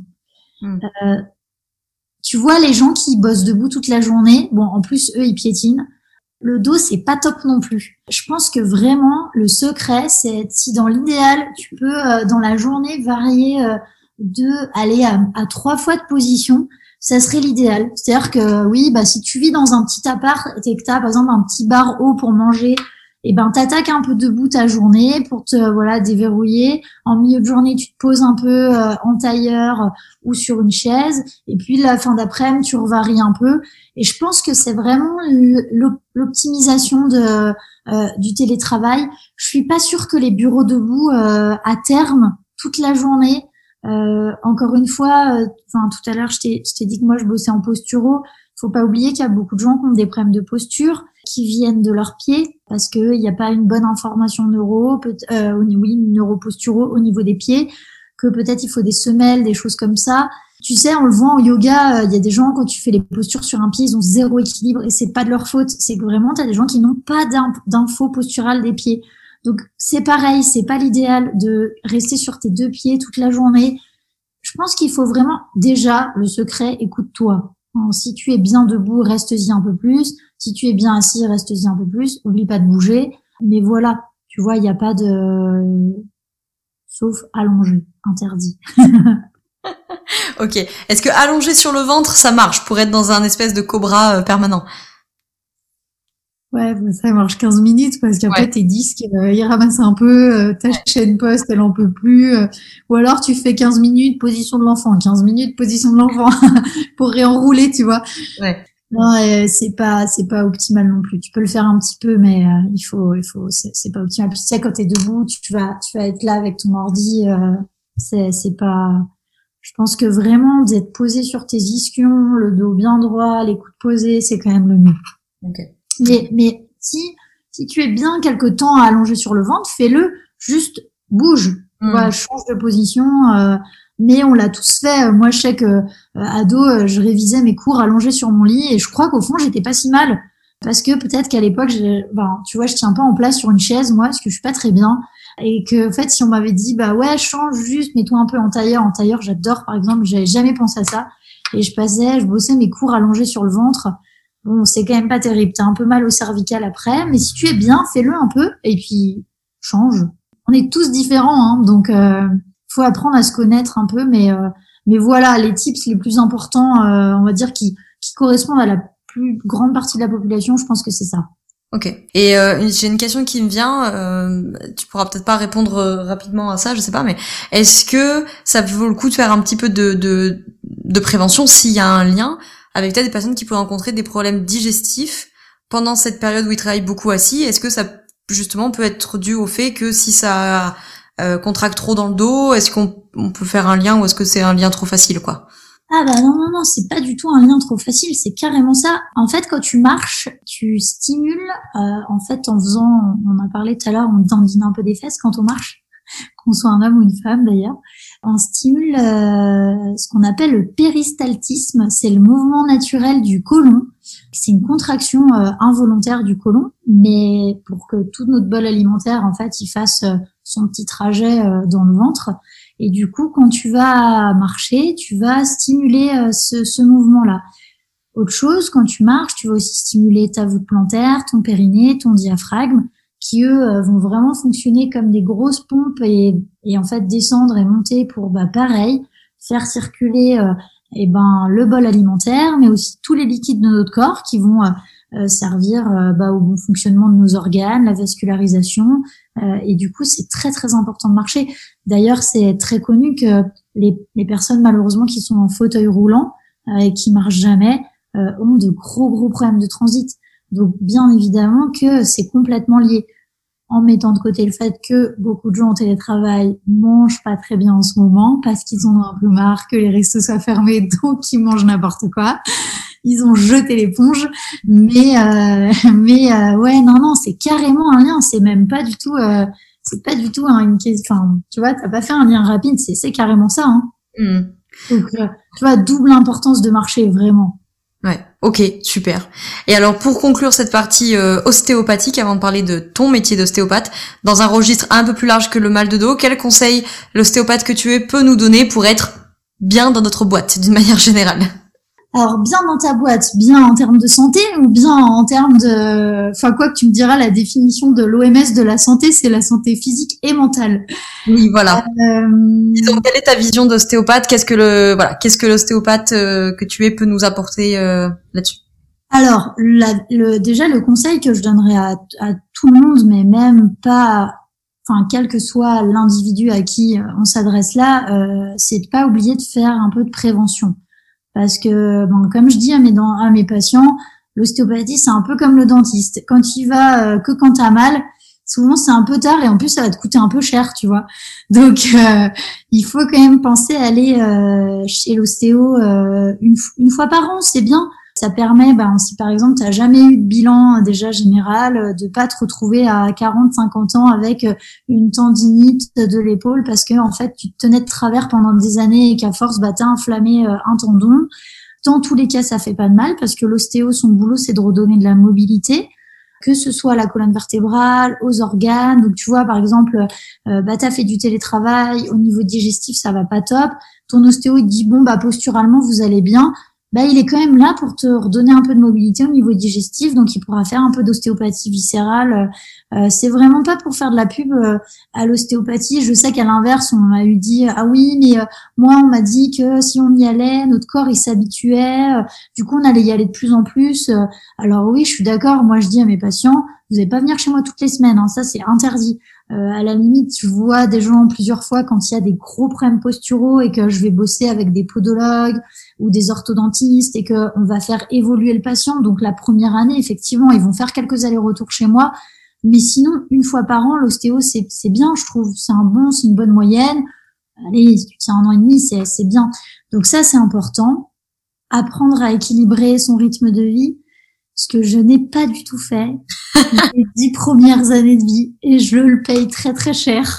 Tu vois les gens qui bossent debout toute la journée, bon, en plus eux ils piétinent. Le dos c'est pas top non plus. Je pense que vraiment le secret, c'est si dans l'idéal tu peux dans la journée varier aller à 3 fois de position. Ça serait l'idéal. C'est-à-dire que oui, si tu vis dans un petit appart et que t'as par exemple un petit bar haut pour manger, et t'attaques un peu debout ta journée pour te déverrouiller. En milieu de journée, tu te poses un peu en tailleur ou sur une chaise, et puis la fin d'après-midi, tu revaries un peu. Et je pense que c'est vraiment l'optimisation du télétravail. Je suis pas sûre que les bureaux debout à terme toute la journée. Encore une fois, tout à l'heure, je t'ai dit que moi je bossais en posturo. Faut pas oublier qu'il y a beaucoup de gens qui ont des problèmes de posture, qui viennent de leurs pieds, parce que il n'y a pas une bonne information neuroposturo au niveau des pieds, que peut-être il faut des semelles, des choses comme ça. Tu sais, on le voit en yoga, il y a des gens, quand tu fais les postures sur un pied, ils ont zéro équilibre, et c'est pas de leur faute. C'est que vraiment, t'as des gens qui n'ont pas d'info posturale des pieds. Donc, c'est pareil, c'est pas l'idéal de rester sur tes deux pieds toute la journée. Je pense qu'il faut vraiment, déjà, le secret, écoute-toi. Si tu es bien debout, reste-y un peu plus. Si tu es bien assis, reste-y un peu plus. Oublie pas de bouger. Mais voilà, tu vois, il n'y a pas de... Sauf allongé, interdit. Ok. Est-ce que allonger sur le ventre, ça marche pour être dans un espèce de cobra permanent? Ouais, ça marche 15 minutes parce qu'après tes disques, ils ramassent un peu, ta chaîne poste, elle en peut plus. Ou alors tu fais 15 minutes position de l'enfant, 15 minutes position de l'enfant pour réenrouler, tu vois. Ouais. Non, c'est pas optimal non plus. Tu peux le faire un petit peu, mais c'est pas optimal. Puis tu sais, quand t'es debout, tu vas être là avec ton ordi, c'est pas. Je pense que vraiment d'être posé sur tes ischions, le dos bien droit, les coudes posés, c'est quand même le mieux. Okay. Mais si tu es bien quelque temps allongé sur le ventre, fais-le, juste bouge, change de position. Mais on l'a tous fait. Moi, je sais que ado, je révisais mes cours allongés sur mon lit, et je crois qu'au fond, j'étais pas si mal, parce que peut-être qu'à l'époque, tu vois, je tiens pas en place sur une chaise, moi, parce que je suis pas très bien, et que en fait, si on m'avait dit ouais, change juste, mets-toi un peu en tailleur, j'adore, par exemple, j'avais jamais pensé à ça, et je bossais mes cours allongés sur le ventre. Bon, c'est quand même pas terrible. T'as un peu mal au cervical après, mais si tu es bien, fais-le un peu et puis change. On est tous différents, hein, donc faut apprendre à se connaître un peu, mais voilà, les tips les plus importants, on va dire qui correspondent à la plus grande partie de la population, je pense que c'est ça. Ok. Et j'ai une question qui me vient. Tu pourras peut-être pas répondre rapidement à ça, je sais pas, mais est-ce que ça vaut le coup de faire un petit peu de prévention s'il y a un lien avec peut-être des personnes qui pourraient rencontrer des problèmes digestifs pendant cette période où ils travaillent beaucoup assis? Est-ce que ça, justement, peut être dû au fait que si ça contracte trop dans le dos, est-ce qu'on peut faire un lien, ou est-ce que c'est un lien trop facile, quoi? Ah non, c'est pas du tout un lien trop facile, c'est carrément ça. En fait, quand tu marches, tu stimules, en fait, en faisant, on a parlé tout à l'heure, on dandine un peu des fesses quand on marche, qu'on soit un homme ou une femme d'ailleurs. On stimule ce qu'on appelle le péristaltisme, c'est le mouvement naturel du côlon. C'est une contraction involontaire du côlon, mais pour que tout notre bol alimentaire, en fait, il fasse son petit trajet dans le ventre. Et du coup, quand tu vas marcher, tu vas stimuler ce mouvement-là. Autre chose, quand tu marches, tu vas aussi stimuler ta voûte plantaire, ton périnée, ton diaphragme, qui eux vont vraiment fonctionner comme des grosses pompes et en fait descendre et monter pour pareil faire circuler le bol alimentaire, mais aussi tous les liquides de notre corps qui vont servir au bon fonctionnement de nos organes, la vascularisation, et du coup c'est très très important de marcher. D'ailleurs c'est très connu que les personnes malheureusement qui sont en fauteuil roulant et qui marchent jamais ont de gros problèmes de transit. Donc bien évidemment que c'est complètement lié, en mettant de côté le fait que beaucoup de gens en télétravail mangent pas très bien en ce moment parce qu'ils en ont un peu marre que les restos soient fermés, donc ils mangent n'importe quoi. Ils ont jeté l'éponge, mais ouais, non, c'est carrément un lien. C'est même pas du tout, c'est pas du tout une question. Enfin, tu vois, t'as pas fait un lien rapide, c'est carrément ça. Hein. Donc, tu vois, double importance de marcher vraiment. Ouais, ok, super. Et alors pour conclure cette partie ostéopathique, avant de parler de ton métier d'ostéopathe, dans un registre un peu plus large que le mal de dos, quel conseil l'ostéopathe que tu es peut nous donner pour être bien dans notre boîte, d'une manière générale? Alors, bien dans ta boîte, bien en termes de santé ou bien en termes de... Enfin, quoi que tu me diras, la définition de l'OMS de la santé, c'est la santé physique et mentale. Oui, voilà. Donc, quelle est ta vision d'ostéopathe? Qu'est-ce que l'ostéopathe que tu es peut nous apporter là-dessus? Alors, déjà, le conseil que je donnerais à tout le monde, mais même pas... Enfin, quel que soit l'individu à qui on s'adresse là, c'est de pas oublier de faire un peu de prévention. Parce que, comme je dis à mes patients, l'ostéopathie, c'est un peu comme le dentiste. Quand tu y vas que quand t'as mal, souvent c'est un peu tard et en plus ça va te coûter un peu cher, tu vois. Donc, il faut quand même penser à aller chez l'ostéo une fois par an, c'est bien. Ça permet, si par exemple t'as jamais eu de bilan déjà général, de pas te retrouver à 40-50 ans avec une tendinite de l'épaule parce que en fait tu te tenais de travers pendant des années et qu'à force t'as inflammé un tendon. Dans tous les cas, ça fait pas de mal parce que l'ostéo, son boulot, c'est de redonner de la mobilité, que ce soit à la colonne vertébrale, aux organes. Donc tu vois, par exemple, t'as fait du télétravail, au niveau digestif, ça va pas top. Ton ostéo, il te dit posturalement, vous allez bien. Il est quand même là pour te redonner un peu de mobilité au niveau digestif, donc il pourra faire un peu d'ostéopathie viscérale. C'est vraiment pas pour faire de la pub à l'ostéopathie. Je sais qu'à l'inverse, on m'a eu dit ah oui, mais moi on m'a dit que si on y allait, notre corps il s'habituait, du coup on allait y aller de plus en plus. Alors oui, je suis d'accord. Moi je dis à mes patients, vous n'allez pas venir chez moi toutes les semaines, hein, ça c'est interdit. À la limite, je vois des gens plusieurs fois quand il y a des gros problèmes posturaux et que je vais bosser avec des podologues ou des orthodontistes et que on va faire évoluer le patient. Donc la première année, effectivement, ils vont faire quelques allers-retours chez moi, mais sinon une fois par an, l'ostéo c'est bien, je trouve. C'est une bonne moyenne. Allez, si tu tiens 1 an et demi, c'est bien. Donc ça c'est important. Apprendre à équilibrer son rythme de vie, ce que je n'ai pas du tout fait les 10 premières années de vie et je le paye très très cher.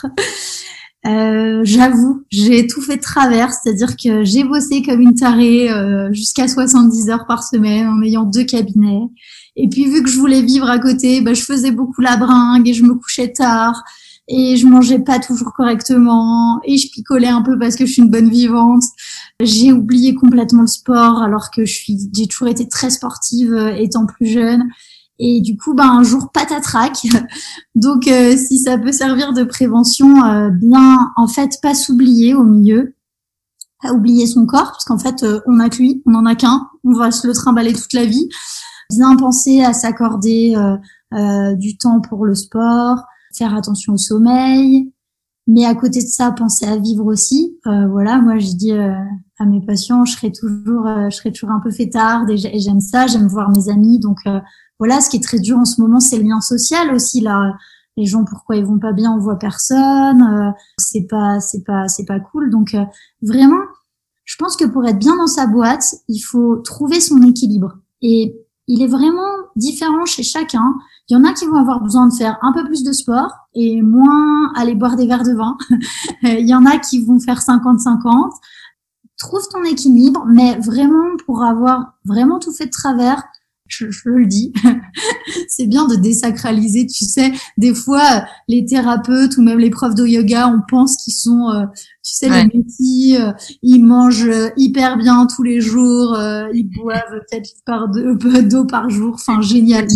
J'avoue, j'ai tout fait de travers, c'est-à-dire que j'ai bossé comme une tarée jusqu'à 70 heures par semaine en ayant 2 cabinets. Et puis vu que je voulais vivre à côté, je faisais beaucoup la bringue et je me couchais tard et je mangeais pas toujours correctement et je picolais un peu parce que je suis une bonne vivante. J'ai oublié complètement le sport alors que j'ai toujours été très sportive étant plus jeune. Et du coup, un jour, patatrac. Donc, si ça peut servir de prévention, bien, en fait, pas s'oublier au milieu, pas oublier son corps, parce qu'en fait, on a que lui, on en a qu'un, on va se le trimballer toute la vie. Bien penser à s'accorder du temps pour le sport, faire attention au sommeil, mais à côté de ça, penser à vivre aussi. Voilà, moi, je dis à mes patients, je serai toujours un peu fêtarde et j'aime ça, j'aime voir mes amis, donc voilà, ce qui est très dur en ce moment, c'est le lien social aussi là. Les gens, pourquoi ils vont pas bien, on voit personne, c'est pas cool. Donc vraiment, je pense que pour être bien dans sa boîte, il faut trouver son équilibre. Et il est vraiment différent chez chacun. Il y en a qui vont avoir besoin de faire un peu plus de sport et moins aller boire des verres de vin. Il y en a qui vont faire 50-50. Trouve ton équilibre, mais vraiment pour avoir vraiment tout fait de travers, je le dis, c'est bien de désacraliser, tu sais. Des fois, les thérapeutes ou même les profs de yoga, on pense qu'ils sont, tu sais, les messis, ils mangent hyper bien tous les jours, ils boivent peut-être peu d'eau par jour, enfin génial.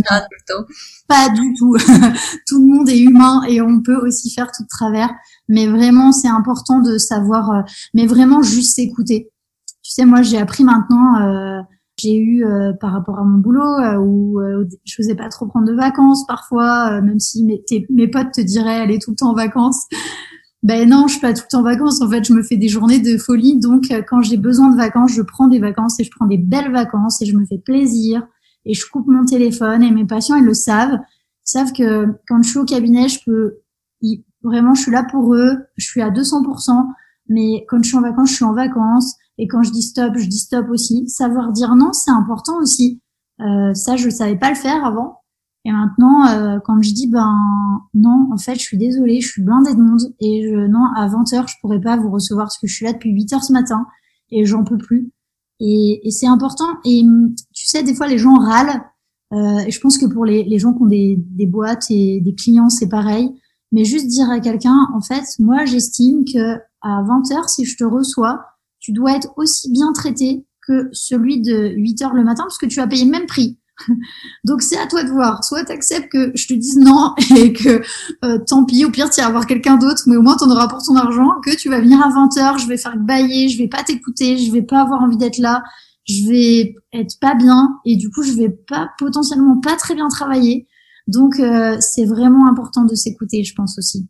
Pas du tout. Tout le monde est humain et on peut aussi faire tout de travers. Mais vraiment, c'est important de savoir, mais vraiment juste s'écouter. Tu sais, moi, j'ai appris maintenant, j'ai eu par rapport à mon boulot où je faisais pas trop prendre de vacances parfois, même si mes potes te diraient aller tout le temps en vacances. Ben non, je suis pas tout le temps en vacances. En fait, je me fais des journées de folie. Donc, quand j'ai besoin de vacances, je prends des vacances et je prends des belles vacances et je me fais plaisir et je coupe mon téléphone. Et mes patients, ils le savent. Ils savent que quand je suis au cabinet, vraiment, je suis là pour eux. Je suis à 200%. Mais quand je suis en vacances, je suis en vacances. Et quand je dis stop aussi. Savoir dire non, c'est important aussi. Ça, je savais pas le faire avant. Et maintenant, quand je dis non, en fait, je suis désolée, je suis blindée de monde et non, à 20h, je pourrais pas vous recevoir parce que je suis là depuis 8h ce matin et j'en peux plus. Et c'est important. Et tu sais, des fois, les gens râlent. Et je pense que pour les gens qui ont des boîtes et des clients, c'est pareil. Mais juste dire à quelqu'un, en fait, moi, j'estime que à 20h, si je te reçois, tu dois être aussi bien traité que celui de 8h le matin parce que tu as payé le même prix. Donc c'est à toi de voir. Soit tu acceptes que je te dise non et que tant pis, au pire tu vas voir quelqu'un d'autre, mais au moins tu en auras pour ton argent, que tu vas venir à 20h, je vais faire bailler, je vais pas t'écouter, je vais pas avoir envie d'être là, je vais être pas bien et du coup je vais potentiellement pas très bien travailler. Donc c'est vraiment important de s'écouter, je pense aussi.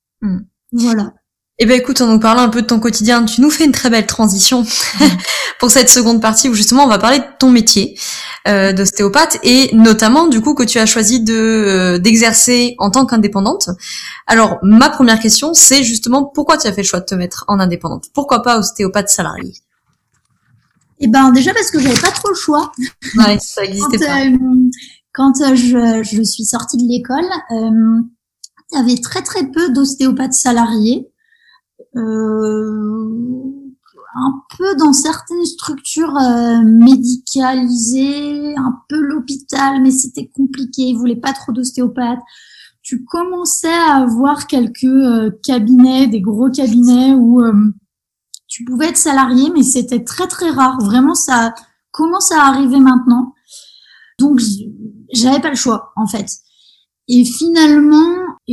Voilà. Eh ben écoute, en nous parlant un peu de ton quotidien, tu nous fais une très belle transition pour cette seconde partie où justement on va parler de ton métier d'ostéopathe et notamment du coup que tu as choisi d'exercer en tant qu'indépendante. Alors ma première question, c'est justement pourquoi tu as fait le choix de te mettre en indépendante? Pourquoi pas ostéopathe salarié? Eh ben déjà parce que j'avais pas trop le choix. Ouais, ça existait pas. Quand je suis sortie de l'école, il y avait très très peu d'ostéopathes salariés. Un peu dans certaines structures médicalisées, un peu l'hôpital, mais c'était compliqué, ils voulaient pas trop d'ostéopathes. Tu commençais à avoir quelques cabinets, des gros cabinets où tu pouvais être salarié, mais c'était très très rare. Vraiment, ça commence à arriver maintenant. Donc, j'avais pas le choix, en fait. Et finalement,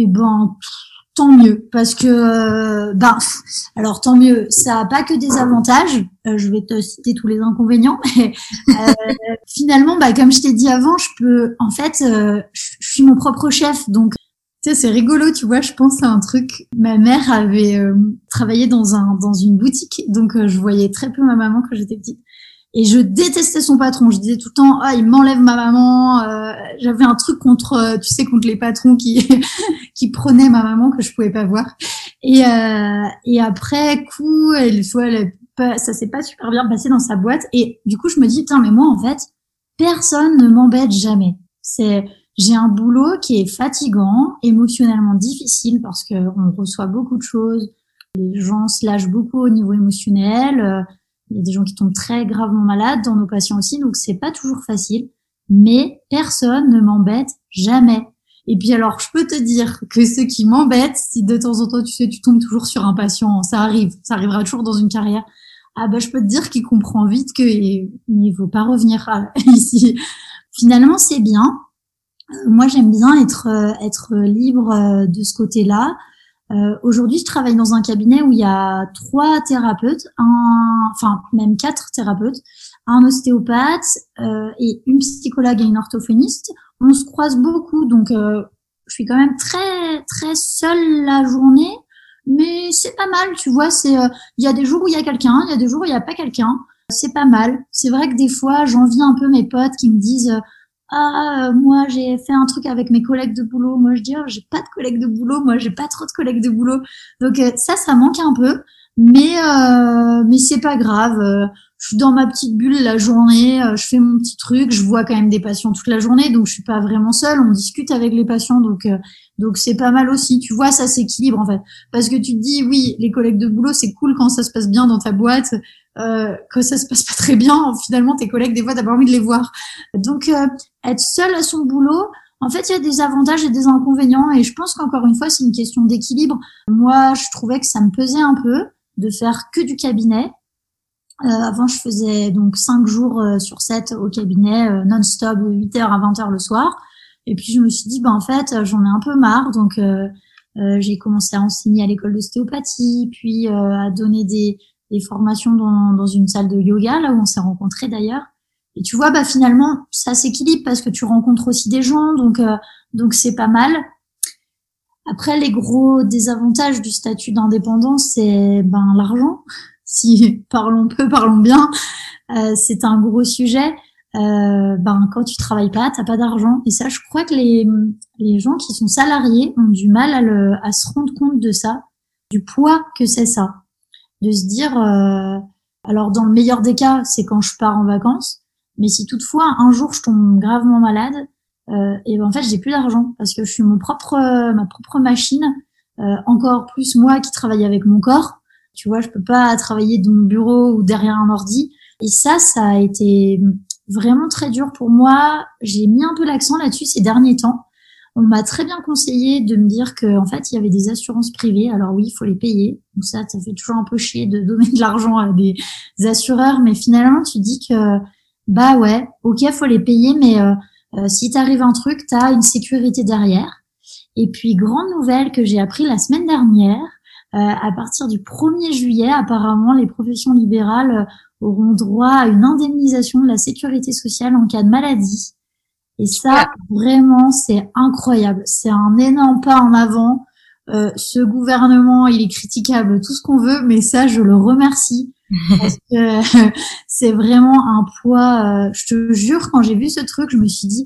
tant mieux, parce que alors tant mieux, ça a pas que des avantages. Je vais te citer tous les inconvénients, mais finalement, comme je t'ai dit avant, je suis mon propre chef, donc tu sais, c'est rigolo, tu vois. Je pense à un truc. Ma mère avait travaillé dans une boutique, donc je voyais très peu ma maman quand j'étais petite. Et je détestais son patron. Je disais tout le temps, il m'enlève ma maman. J'avais un truc contre les patrons qui prenaient ma maman que je pouvais pas voir. Et après coup, ça s'est pas super bien passé dans sa boîte. Et du coup, je me dis, mais moi, en fait, personne ne m'embête jamais. J'ai un boulot qui est fatigant, émotionnellement difficile parce que on reçoit beaucoup de choses. Les gens se lâchent beaucoup au niveau émotionnel. Il y a des gens qui tombent très gravement malades dans nos patients aussi, donc c'est pas toujours facile. Mais personne ne m'embête jamais. Et puis alors, je peux te dire que ce qui m'embête, si de temps en temps, tu tombes toujours sur un patient, ça arrivera toujours dans une carrière. Je peux te dire qu'il comprend vite il faut pas revenir ici. Finalement, c'est bien. Moi, j'aime bien être libre de ce côté-là. Aujourd'hui, je travaille dans un cabinet où il y a 3 thérapeutes, même 4 thérapeutes, un ostéopathe et une psychologue et une orthophoniste. On se croise beaucoup, donc je suis quand même très très seule la journée, mais c'est pas mal, tu vois. Il y a des jours où il y a quelqu'un, il y a des jours où il y a pas quelqu'un. C'est pas mal. C'est vrai que des fois, j'envie un peu mes potes qui me disent moi j'ai fait un truc avec mes collègues de boulot. Moi je dis j'ai pas de collègues de boulot, moi j'ai pas trop de collègues de boulot. Donc ça manque un peu, mais c'est pas grave. je suis dans ma petite bulle la journée, je fais mon petit truc, je vois quand même des patients toute la journée, donc je suis pas vraiment seule, on discute avec les patients, donc c'est pas mal aussi. Tu vois, ça s'équilibre en fait, parce que tu te dis oui, les collègues de boulot c'est cool quand ça se passe bien dans ta boîte, quand ça se passe pas très bien, finalement tes collègues des fois t'as pas envie de les voir. Donc être seule à son boulot, en fait il y a des avantages et des inconvénients, et je pense qu'encore une fois c'est une question d'équilibre. Moi je trouvais que ça me pesait un peu de faire que du cabinet. Avant, je faisais donc 5 jours sur 7 au cabinet, non-stop, de 8h à 20h le soir. Et puis, je me suis dit, en fait, j'en ai un peu marre. Donc, j'ai commencé à enseigner à l'école d'ostéopathie, puis à donner des formations dans une salle de yoga, là où on s'est rencontrés d'ailleurs. Et tu vois, finalement, ça s'équilibre parce que tu rencontres aussi des gens, donc c'est pas mal. Après, les gros désavantages du statut d'indépendant, c'est l'argent. Si parlons peu, parlons bien, c'est un gros sujet. Quand tu travailles pas, t'as pas d'argent. Et ça, je crois que les gens qui sont salariés ont du mal à se rendre compte de ça, du poids que c'est ça. De se dire, alors dans le meilleur des cas, c'est quand je pars en vacances. Mais si toutefois un jour je tombe gravement malade, et en fait j'ai plus d'argent parce que je suis ma propre machine. Encore plus moi qui travaille avec mon corps. Tu vois, je peux pas travailler de mon bureau ou derrière un ordi. Et ça a été vraiment très dur pour moi. J'ai mis un peu l'accent là-dessus ces derniers temps. On m'a très bien conseillé de me dire que, en fait, il y avait des assurances privées. Alors oui, il faut les payer. Donc ça fait toujours un peu chier de donner de l'argent à des assureurs. Mais finalement, tu dis que, ouais, ok, faut les payer, mais si t'arrive un truc, t'as une sécurité derrière. Et puis, grande nouvelle que j'ai appris la semaine dernière, à partir du 1er juillet, apparemment, les professions libérales auront droit à une indemnisation de la sécurité sociale en cas de maladie. Et ça, vraiment, c'est incroyable. C'est un énorme pas en avant. Ce gouvernement, il est critiquable, tout ce qu'on veut, mais ça, je le remercie. Parce que c'est vraiment un poids. Je te jure, quand j'ai vu ce truc, je me suis dit,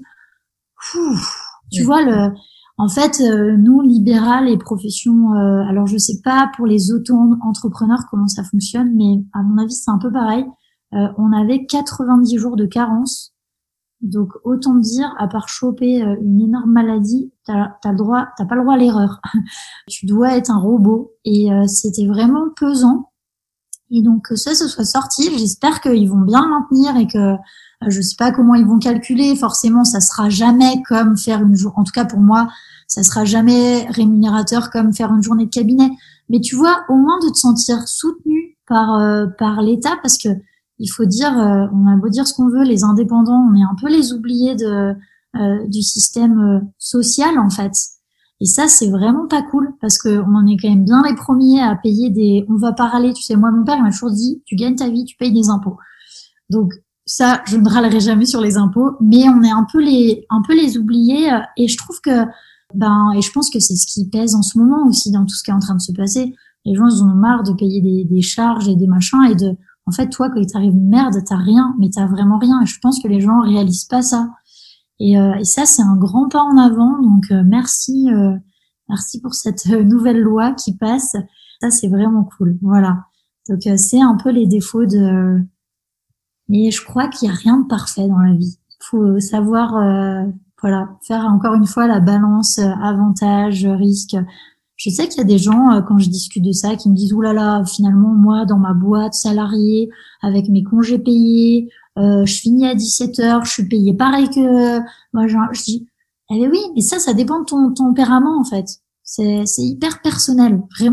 tu vois, en fait, nous, libérales et professions, alors je sais pas pour les auto-entrepreneurs comment ça fonctionne, mais à mon avis, c'est un peu pareil. On avait 90 jours de carence. Donc, autant dire, à part choper une énorme maladie, t'as pas le droit à l'erreur. Tu dois être un robot. Et c'était vraiment pesant. Et donc, que ça se soit sorti, j'espère qu'ils vont bien maintenir et que je sais pas comment ils vont calculer. Forcément, ça sera jamais comme faire une journée. En tout cas, pour moi, ça sera jamais rémunérateur comme faire une journée de cabinet. Mais tu vois, au moins de te sentir soutenu par l'État, parce que il faut dire, on a beau dire ce qu'on veut, les indépendants, on est un peu les oubliés du système social en fait. Et ça, c'est vraiment pas cool parce que on en est quand même bien les premiers à payer on va pas râler, tu sais, moi mon père il m'a toujours dit, tu gagnes ta vie, tu payes des impôts. Donc ça, je ne râlerai jamais sur les impôts, mais on est un peu les oubliés, et je trouve que et je pense que c'est ce qui pèse en ce moment aussi dans tout ce qui est en train de se passer. Les gens ils en ont marre de payer des charges et des machins et en fait, toi, quand il t'arrive une merde, t'as rien, mais t'as vraiment rien. Et je pense que les gens réalisent pas ça. Et ça, c'est un grand pas en avant. Donc, merci pour cette nouvelle loi qui passe. Ça, c'est vraiment cool. Voilà. Donc, c'est un peu les défauts mais je crois qu'il y a rien de parfait dans la vie. Faut savoir, faire encore une fois la balance avantage, risque. Je sais qu'il y a des gens, quand je discute de ça, qui me disent « Ouh là là, finalement, moi, dans ma boîte salariée, avec mes congés payés, je finis à 17h, je suis payée pareil que... » Moi, je dis « Eh bien oui, mais ça dépend de ton tempérament, en fait. C'est hyper personnel, vraiment. »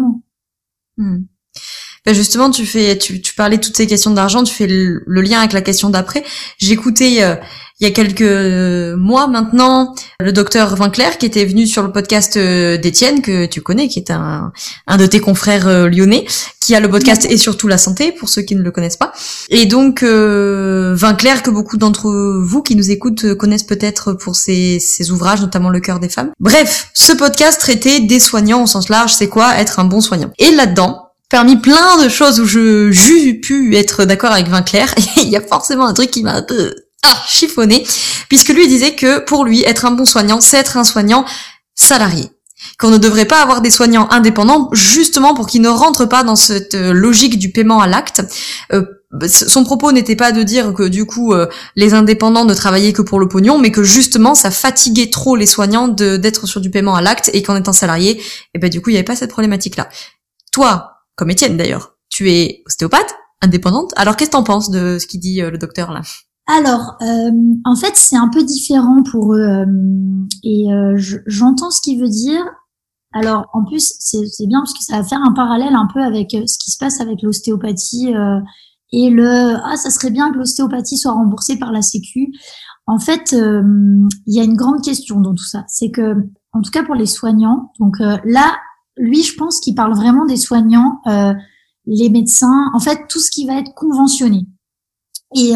Justement, tu parlais de toutes ces questions d'argent, tu fais le lien avec la question d'après. J'écoutais il y a quelques mois maintenant le docteur Vinclair qui était venu sur le podcast d'Étienne que tu connais, qui est un de tes confrères lyonnais, qui a le podcast Et surtout la santé pour ceux qui ne le connaissent pas. Et donc Vinclair que beaucoup d'entre vous qui nous écoutent connaissent peut-être pour ses ouvrages, notamment Le cœur des femmes. Bref, ce podcast traitait des soignants au sens large, c'est quoi être un bon soignant. Et là-dedans, parmi plein de choses où j'ai pu être d'accord avec Vinclair, il y a forcément un truc qui m'a un peu chiffonné, puisque lui disait que pour lui, être un bon soignant, c'est être un soignant salarié. Qu'on ne devrait pas avoir des soignants indépendants, justement pour qu'ils ne rentrent pas dans cette logique du paiement à l'acte. son propos n'était pas de dire que du coup les indépendants ne travaillaient que pour le pognon, mais que justement ça fatiguait trop les soignants d'être sur du paiement à l'acte et qu'en étant salarié, et ben du coup il y avait pas cette problématique là. Toi, comme Étienne d'ailleurs, tu es ostéopathe, indépendante. Alors qu'est-ce que t'en penses de ce qu'il dit le docteur là? Alors, en fait, c'est un peu différent pour eux, et j'entends ce qu'il veut dire. Alors, en plus, c'est bien parce que ça va faire un parallèle un peu avec ce qui se passe avec l'ostéopathie et ça serait bien que l'ostéopathie soit remboursée par la Sécu. En fait, il y a une grande question dans tout ça, c'est que, en tout cas pour les soignants, donc là, lui, je pense qu'il parle vraiment des soignants, les médecins, en fait, tout ce qui va être conventionné. Et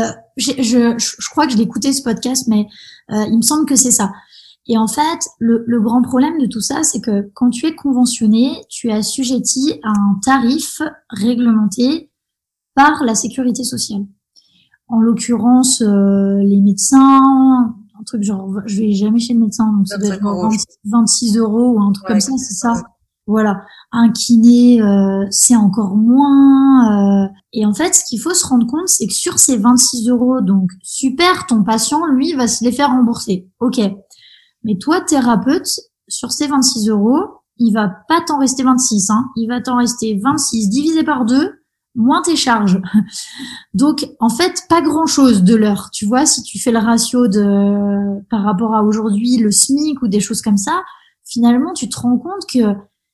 je crois que je l'ai écouté ce podcast, mais il me semble que c'est ça. Et en fait, le grand problème de tout ça, c'est que quand tu es conventionné, tu es assujetti à un tarif réglementé par la sécurité sociale. En l'occurrence, les médecins, un truc genre, je vais jamais chez le médecin, donc ça doit être 26 € ou un truc comme ça, c'est ça. Voilà. Un kiné, c'est encore moins. Et en fait, ce qu'il faut se rendre compte, c'est que sur ces 26 €, donc super, ton patient, lui, va se les faire rembourser. Ok. Mais toi, thérapeute, sur ces 26 €, il va pas t'en rester 26, hein. Il va t'en rester 26 divisé par 2, moins tes charges. Donc, en fait, pas grand-chose de l'heure. Tu vois, si tu fais le ratio par rapport à aujourd'hui, le SMIC ou des choses comme ça, finalement, tu te rends compte que,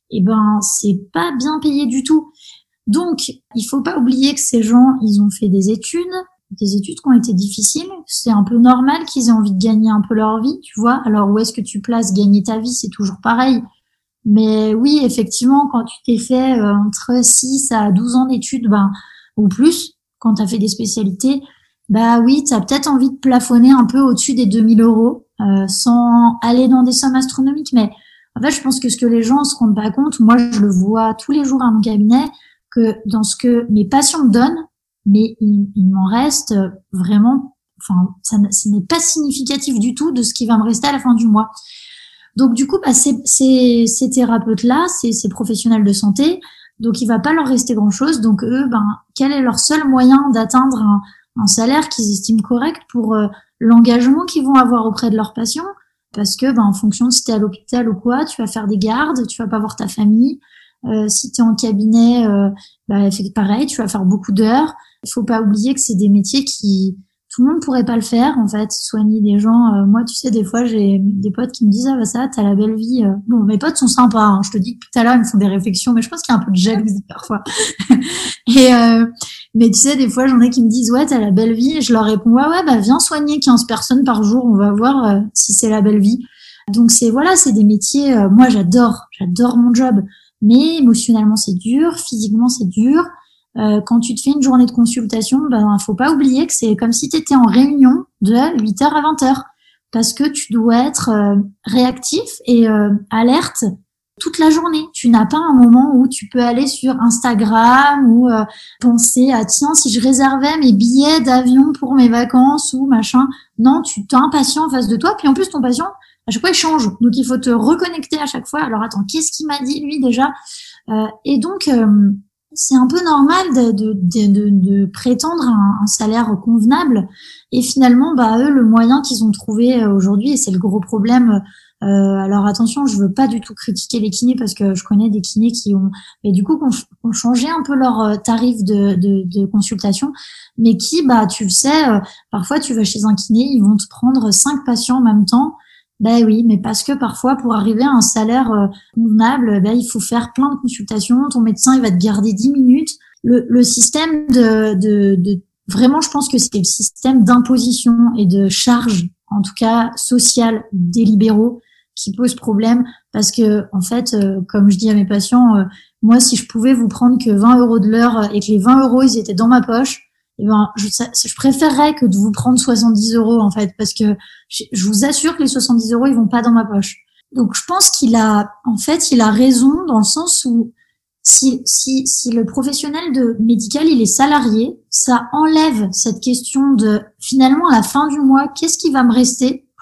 c'est pas bien payé du tout. Donc, il faut pas oublier que ces gens, ils ont fait des études qui ont été difficiles. C'est un peu normal qu'ils aient envie de gagner un peu leur vie, tu vois. Alors, où est-ce que tu places gagner ta vie? C'est toujours pareil. Mais oui, effectivement, quand tu t'es fait entre 6 à 12 ans d'études, ou plus, quand tu as fait des spécialités, oui, tu as peut-être envie de plafonner un peu au-dessus des 2000 €, sans aller dans des sommes astronomiques. Mais en fait, je pense que ce que les gens se rendent pas compte, moi, je le vois tous les jours à mon cabinet, que dans ce que mes patients me donnent, mais il m'en reste vraiment, ce n'est pas significatif du tout de ce qui va me rester à la fin du mois. Donc du coup, ces thérapeutes-là, ces professionnels de santé, donc il va pas leur rester grand-chose. Donc eux, quel est leur seul moyen d'atteindre un salaire qu'ils estiment correct pour l'engagement qu'ils vont avoir auprès de leurs patients? Parce que en fonction de si t'es à l'hôpital ou quoi, tu vas faire des gardes, tu vas pas voir ta famille. Si t'es en cabinet, pareil, tu vas faire beaucoup d'heures. Il faut pas oublier que c'est des métiers qui tout le monde pourrait pas le faire, en fait, soigner des gens. Moi, tu sais, des fois, j'ai des potes qui me disent, ça, t'as la belle vie. Bon, mes potes sont sympas, hein. Je te dis que tout à l'heure, ils me font des réflexions, mais je pense qu'il y a un peu de jalousie parfois. Mais tu sais, des fois, j'en ai qui me disent, ouais, t'as la belle vie. Et je leur réponds, ouais, viens soigner 15 personnes par jour. On va voir si c'est la belle vie. Donc, c'est des métiers, moi, j'adore mon job. Mais émotionnellement, c'est dur. Physiquement, c'est dur. Quand tu te fais une journée de consultation, faut pas oublier que c'est comme si tu étais en réunion de 8h à 20h, parce que tu dois être réactif et alerte toute la journée. Tu n'as pas un moment où tu peux aller sur Instagram ou penser à tiens, si je réservais mes billets d'avion pour mes vacances ou machin. Non, tu as un patient en face de toi, puis en plus ton patient, à chaque fois il change, donc il faut te reconnecter à chaque fois. Alors attends, qu'est-ce qu'il m'a dit lui déjà? Et donc c'est un peu normal de prétendre un salaire convenable, et finalement eux, le moyen qu'ils ont trouvé aujourd'hui, et c'est le gros problème. Alors attention, je veux pas du tout critiquer les kinés, parce que je connais des kinés qui ont ont changé un peu leur tarif de consultation, mais qui tu le sais, parfois tu vas chez un kiné, ils vont te prendre 5 patients en même temps. Oui, mais parce que parfois, pour arriver à un salaire convenable, il faut faire plein de consultations. Ton médecin, il va te garder 10 minutes. Le système vraiment, je pense que c'est le système d'imposition et de charge, en tout cas sociale, des libéraux, qui pose problème. Parce que, en fait, comme je dis à mes patients, moi, si je pouvais vous prendre que 20 € de l'heure et que les 20 € ils étaient dans ma poche, je préférerais que de vous prendre 70 € en fait, parce que je vous assure que les 70 € ils vont pas dans ma poche. Donc je pense qu'il a raison, dans le sens où si le professionnel médical il est salarié, ça enlève cette question de finalement à la fin du mois, qu'est-ce qui va me rester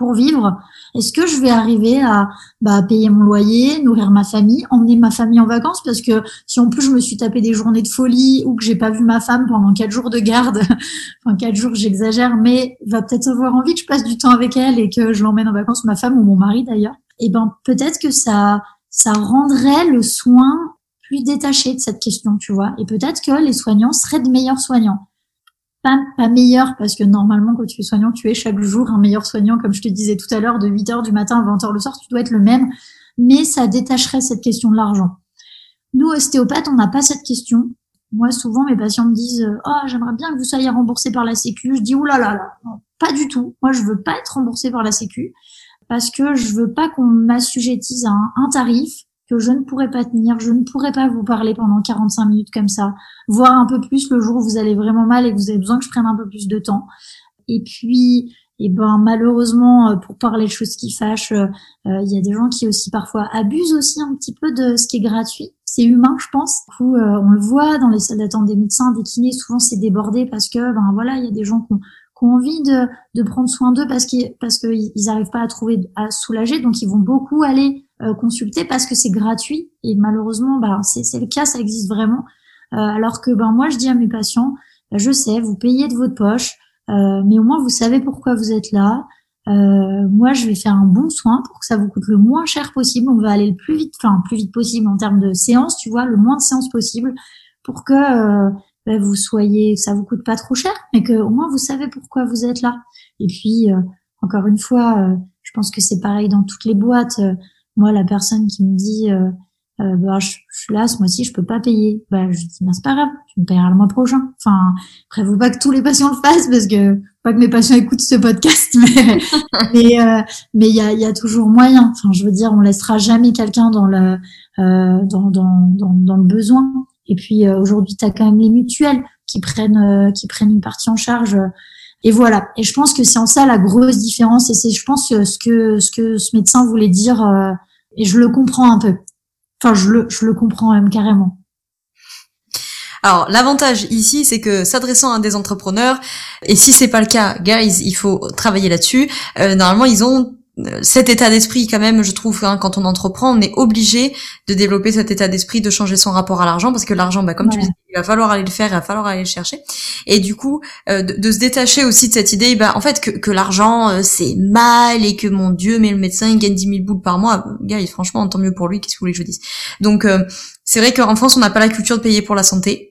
pour vivre. Est-ce que je vais arriver à payer mon loyer, nourrir ma famille, emmener ma famille en vacances? Parce que si en plus je me suis tapé des journées de folie ou que j'ai pas vu ma femme pendant 4 jours de garde, enfin 4 jours j'exagère, mais va peut-être avoir envie que je passe du temps avec elle et que je l'emmène en vacances, ma femme ou mon mari d'ailleurs. Et peut-être que ça rendrait le soin plus détaché de cette question, tu vois. Et peut-être que les soignants seraient de meilleurs soignants. Pas meilleur, parce que normalement, quand tu es soignant, tu es chaque jour un meilleur soignant, comme je te disais tout à l'heure, de 8h du matin à 20h le soir, tu dois être le même, mais ça détacherait cette question de l'argent. Nous, ostéopathes, on n'a pas cette question. Moi, souvent, mes patients me disent « Oh, j'aimerais bien que vous soyez remboursé par la Sécu ». Je dis « Ouh là là là, non, pas du tout. Moi, je veux pas être remboursé par la Sécu parce que je veux pas qu'on m'assujettisse à un tarif que je ne pourrais pas tenir. Je ne pourrais pas vous parler pendant 45 minutes comme ça, voire un peu plus le jour où vous allez vraiment mal et que vous avez besoin que je prenne un peu plus de temps. Et puis, malheureusement, pour parler de choses qui fâchent, il y a des gens qui aussi parfois abusent aussi un petit peu de ce qui est gratuit. C'est humain, je pense. Du coup, on le voit dans les salles d'attente des médecins, des kinés, souvent c'est débordé parce que, il y a des gens qui ont envie de prendre soin d'eux parce qu'ils n'arrivent pas à soulager, donc ils vont beaucoup aller consulter parce que c'est gratuit. Et malheureusement, c'est le cas, ça existe vraiment. Alors que moi, je dis à mes patients, je sais, vous payez de votre poche, mais au moins vous savez pourquoi vous êtes là. Moi, je vais faire un bon soin pour que ça vous coûte le moins cher possible. On va aller le plus vite possible en termes de séances, tu vois, le moins de séances possible pour que vous soyez, ça vous coûte pas trop cher, mais que au moins vous savez pourquoi vous êtes là. Et puis, encore une fois, je pense que c'est pareil dans toutes les boîtes. Moi, la personne qui me dit je suis là ce mois-ci, je peux pas payer. Je dis c'est pas grave, tu me payeras le mois prochain. Enfin, après, faut pas que tous les patients le fassent parce que faut pas que mes patients écoutent ce podcast, mais il y a toujours moyen. Enfin, je veux dire, on laissera jamais quelqu'un dans le dans le besoin. Et puis aujourd'hui, t'as quand même les mutuelles qui prennent une partie en charge. Et voilà. Et je pense que c'est en ça la grosse différence. Et c'est, je pense, ce que ce médecin voulait dire. Et je le comprends un peu. Enfin, je le comprends même carrément. Alors, l'avantage ici, c'est que s'adressant à des entrepreneurs, et si c'est pas le cas, guys, il faut travailler là-dessus. Normalement, ils ont cet état d'esprit quand même, je trouve, quand on entreprend, on est obligé de développer cet état d'esprit, de changer son rapport à l'argent, parce que l'argent, comme tu disais, il va falloir aller le faire, il va falloir aller le chercher. Et du coup, de se détacher aussi de cette idée, en fait, que l'argent, c'est mal, et que, mon Dieu, mais le médecin, il gagne 10 000 boules par mois. Gars, franchement, tant mieux pour lui, qu'est-ce que vous voulez que je dise? Donc, c'est vrai qu'en France, on n'a pas la culture de payer pour la santé.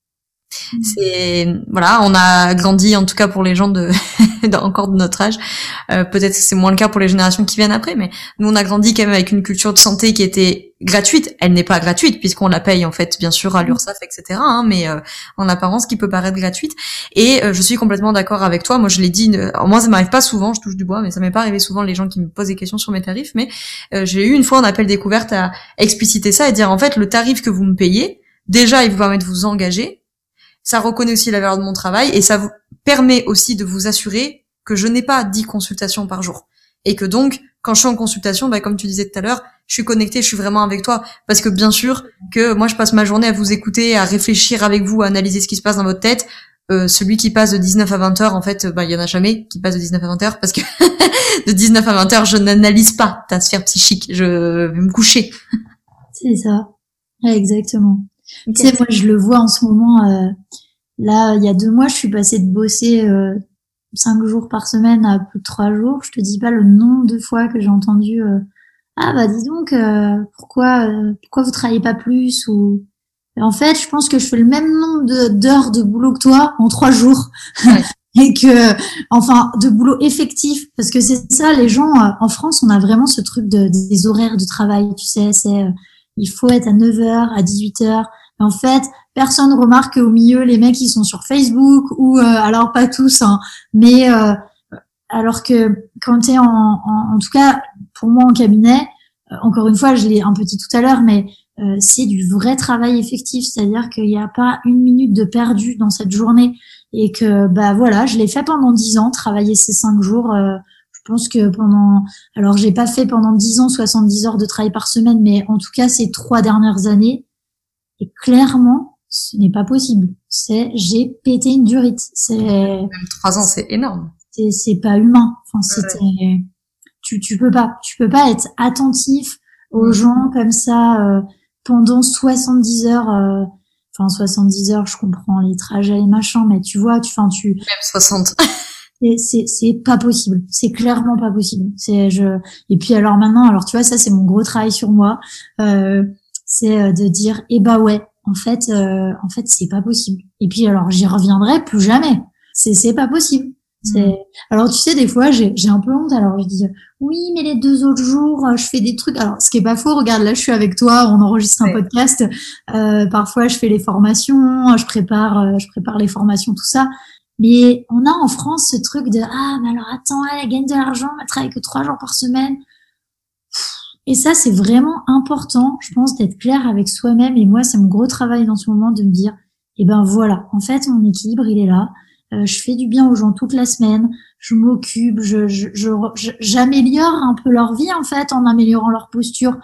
C'est on a grandi, en tout cas pour les gens encore de notre âge. Peut-être que c'est moins le cas pour les générations qui viennent après, mais nous on a grandi quand même avec une culture de santé qui était gratuite. Elle n'est pas gratuite puisqu'on la paye en fait bien sûr à l'URSSAF, etc. Mais en apparence qui peut paraître gratuite. Et je suis complètement d'accord avec toi. Moi je l'ai dit. Moi ça m'arrive pas souvent, je touche du bois, mais ça m'est pas arrivé souvent les gens qui me posent des questions sur mes tarifs. Mais j'ai eu une fois un appel découverte à expliciter ça et dire en fait le tarif que vous me payez, déjà il vous permet de vous engager. Ça reconnaît aussi la valeur de mon travail et ça vous permet aussi de vous assurer que je n'ai pas 10 consultations par jour. Et que donc, quand je suis en consultation, comme tu disais tout à l'heure, je suis connectée, je suis vraiment avec toi. Parce que bien sûr que moi, je passe ma journée à vous écouter, à réfléchir avec vous, à analyser ce qui se passe dans votre tête. Celui qui passe de 19 à 20 heures, en fait, il y en a jamais qui passe de 19 à 20 heures parce que de 19 à 20 heures, je n'analyse pas ta sphère psychique. Je vais me coucher. C'est ça. Ouais, exactement. Okay. Tu sais, moi, je le vois en ce moment. Là, il y a 2 mois, je suis passée de bosser 5 jours par semaine à plus de 3 jours. Je te dis pas le nombre de fois que j'ai entendu dis donc, pourquoi vous travaillez pas plus ou... Et en fait, je pense que je fais le même nombre d'heures de boulot que toi en 3 jours. Ouais. Et que, de boulot effectif. Parce que c'est ça, les gens, en France, on a vraiment ce truc des horaires de travail. Tu sais, il faut être à 9h, à 18h. En fait, personne remarque qu'au milieu, les mecs, ils sont sur Facebook ou alors pas tous, mais alors que quand t'es en tout cas, pour moi en cabinet, encore une fois, je l'ai un peu dit tout à l'heure, mais c'est du vrai travail effectif, c'est-à-dire qu'il n'y a pas une minute de perdu dans cette journée et que je l'ai fait pendant 10 ans, travailler ces 5 jours. Je pense que alors j'ai pas fait pendant 10 ans 70 heures de travail par semaine, mais en tout cas ces 3 dernières années. Et clairement, ce n'est pas possible. J'ai pété une durite. Même 3 ans, c'est énorme. C'est pas humain. C'était, tu peux pas être attentif aux gens comme ça pendant 70 heures. Enfin 70 heures, je comprends les trajets, les machins, mais tu vois, même 60. C'est pas possible. C'est clairement pas possible. Et puis alors maintenant, alors tu vois, ça c'est mon gros travail sur moi. C'est de dire, ouais, en fait, c'est pas possible. Et puis alors, j'y reviendrai plus jamais. C'est pas possible. Alors tu sais, des fois, j'ai un peu honte. Alors je dis, oui, mais les 2 autres jours, je fais des trucs. Alors, ce qui est pas faux, regarde, là, je suis avec toi, on enregistre un podcast. Parfois, je fais les formations, je prépare les formations, tout ça. Mais on a en France ce truc de, mais alors attends, elle gagne de l'argent, elle travaille que 3 jours par semaine. Et ça, c'est vraiment important, je pense, d'être clair avec soi-même. Et moi, c'est mon gros travail dans ce moment de me dire, voilà, en fait, mon équilibre, il est là. Je fais du bien aux gens toute la semaine. Je m'occupe, j'améliore un peu leur vie, en fait, en améliorant leur posture.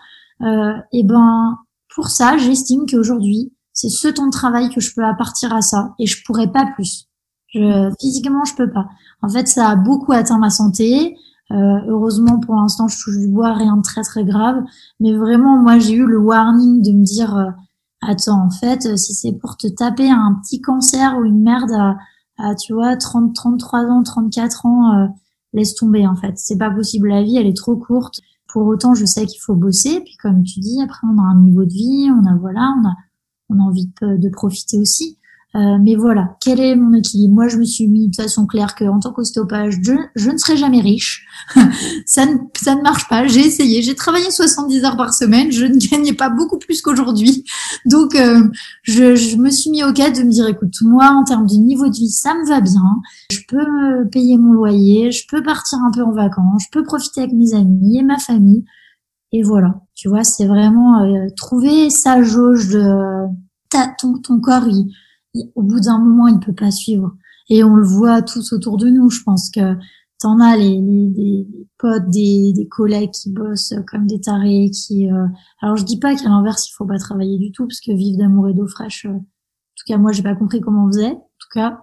Pour ça, j'estime qu'aujourd'hui, c'est ce temps de travail que je peux partir à ça. Et je pourrais pas plus. Physiquement, je peux pas. En fait, ça a beaucoup atteint ma santé. Heureusement, pour l'instant, je touche du bois, rien de très très grave. Mais vraiment, moi, j'ai eu le warning de me dire, attends, en fait, si c'est pour te taper un petit cancer ou une merde à tu vois, 33 ans, 34 ans, laisse tomber, en fait. C'est pas possible. La vie, elle est trop courte. Pour autant, je sais qu'il faut bosser. Puis, comme tu dis, après, on a un niveau de vie, on a envie de profiter aussi. Mais voilà, quel est mon équilibre? Moi, je me suis mis de façon claire que en tant qu'ostéopathe, je ne serai jamais riche. Ça ne marche pas. J'ai essayé. J'ai travaillé 70 heures par semaine. Je ne gagnais pas beaucoup plus qu'aujourd'hui. Donc, je me suis mis au cas de me dire, écoute, moi, en termes de niveau de vie, ça me va bien. Je peux me payer mon loyer. Je peux partir un peu en vacances. Je peux profiter avec mes amis et ma famille. Et voilà. Tu vois, c'est vraiment trouver sa jauge de ton corps. Au bout d'un moment, il peut pas suivre. Et on le voit tous autour de nous. Je pense que t'en as des potes, des collègues qui bossent comme des tarés, alors je dis pas qu'à l'inverse, il faut pas travailler du tout, parce que vivre d'amour et d'eau fraîche, en tout cas, moi, j'ai pas compris comment on faisait, en tout cas.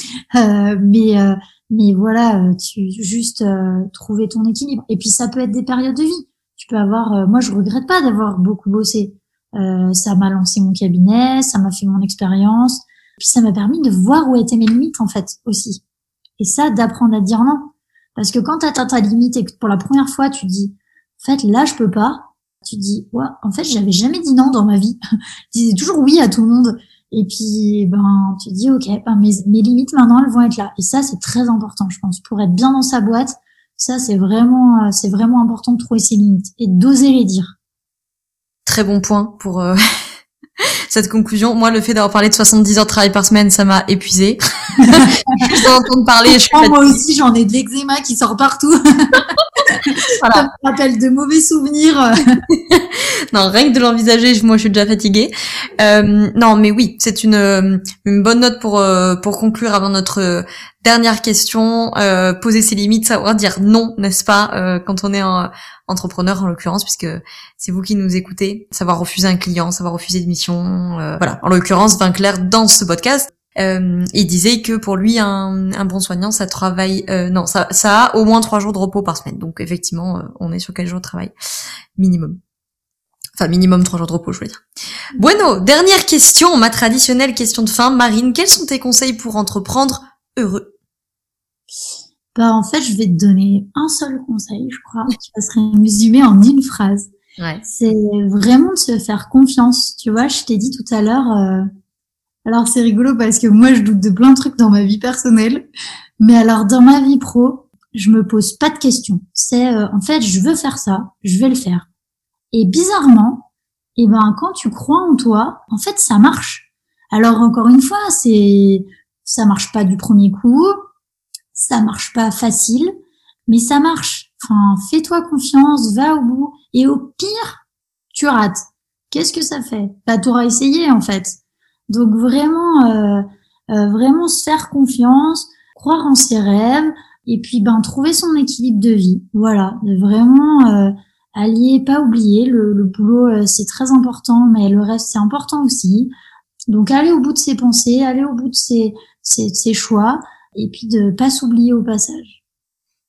Mais voilà, trouver ton équilibre. Et puis, ça peut être des périodes de vie. Tu peux avoir, moi, je regrette pas d'avoir beaucoup bossé. Ça m'a lancé mon cabinet, ça m'a fait mon expérience. Puis ça m'a permis de voir où étaient mes limites, en fait, aussi. Et ça, d'apprendre à dire non. Parce que quand tu atteins ta limite et que pour la première fois, tu dis, en fait, là, je peux pas, tu dis, ouais, en fait, j'avais jamais dit non dans ma vie. Je disais toujours oui à tout le monde. Et puis, tu dis, ok, mes limites, maintenant, elles vont être là. Et ça, c'est très important, je pense. Pour être bien dans sa boîte, ça, c'est vraiment important de trouver ses limites et d'oser les dire. Très bon point pour cette conclusion. Moi, le fait d'avoir parlé de 70 heures de travail par semaine, ça m'a épuisée. Juste d'entendre parler, moi aussi, j'en ai de l'eczéma qui sort partout. Voilà. Ça me rappelle de mauvais souvenirs. Non, rien que de l'envisager, moi, je suis déjà fatiguée. Non, mais oui, c'est une bonne note pour conclure avant notre dernière question. Poser ses limites, savoir dire non, n'est-ce pas, quand on est entrepreneur en l'occurrence, puisque c'est vous qui nous écoutez. Savoir refuser un client, savoir refuser une mission. Voilà. En l'occurrence, Vinclair, dans ce podcast, il disait que pour lui, un bon soignant, ça travaille, ça a au moins 3 jours de repos par semaine. Donc effectivement, on est sur quel jour de travail minimum. Enfin, minimum 3 jours de repos, je veux dire. Bueno, dernière question, ma traditionnelle question de fin. Marine, quels sont tes conseils pour entreprendre heureux? En fait, je vais te donner un seul conseil, je crois, qui va se résumer en une phrase. Ouais. C'est vraiment de se faire confiance. Tu vois, je t'ai dit tout à l'heure, alors c'est rigolo parce que moi, je doute de plein de trucs dans ma vie personnelle. Mais alors, dans ma vie pro, je me pose pas de questions. C'est, en fait, je veux faire ça, je vais le faire. Et bizarrement, quand tu crois en toi, en fait, ça marche. Alors, encore une fois, ça marche pas du premier coup. Ça marche pas facile, mais ça marche. Enfin, fais-toi confiance, va au bout. Et au pire, tu rates. Qu'est-ce que ça fait? T'auras essayé, en fait. Donc vraiment, vraiment se faire confiance, croire en ses rêves, et puis trouver son équilibre de vie. Voilà, de vraiment allier, pas oublier le boulot, c'est très important, mais le reste c'est important aussi. Donc aller au bout de ses pensées, aller au bout de ses choix. Et puis de pas s'oublier au passage.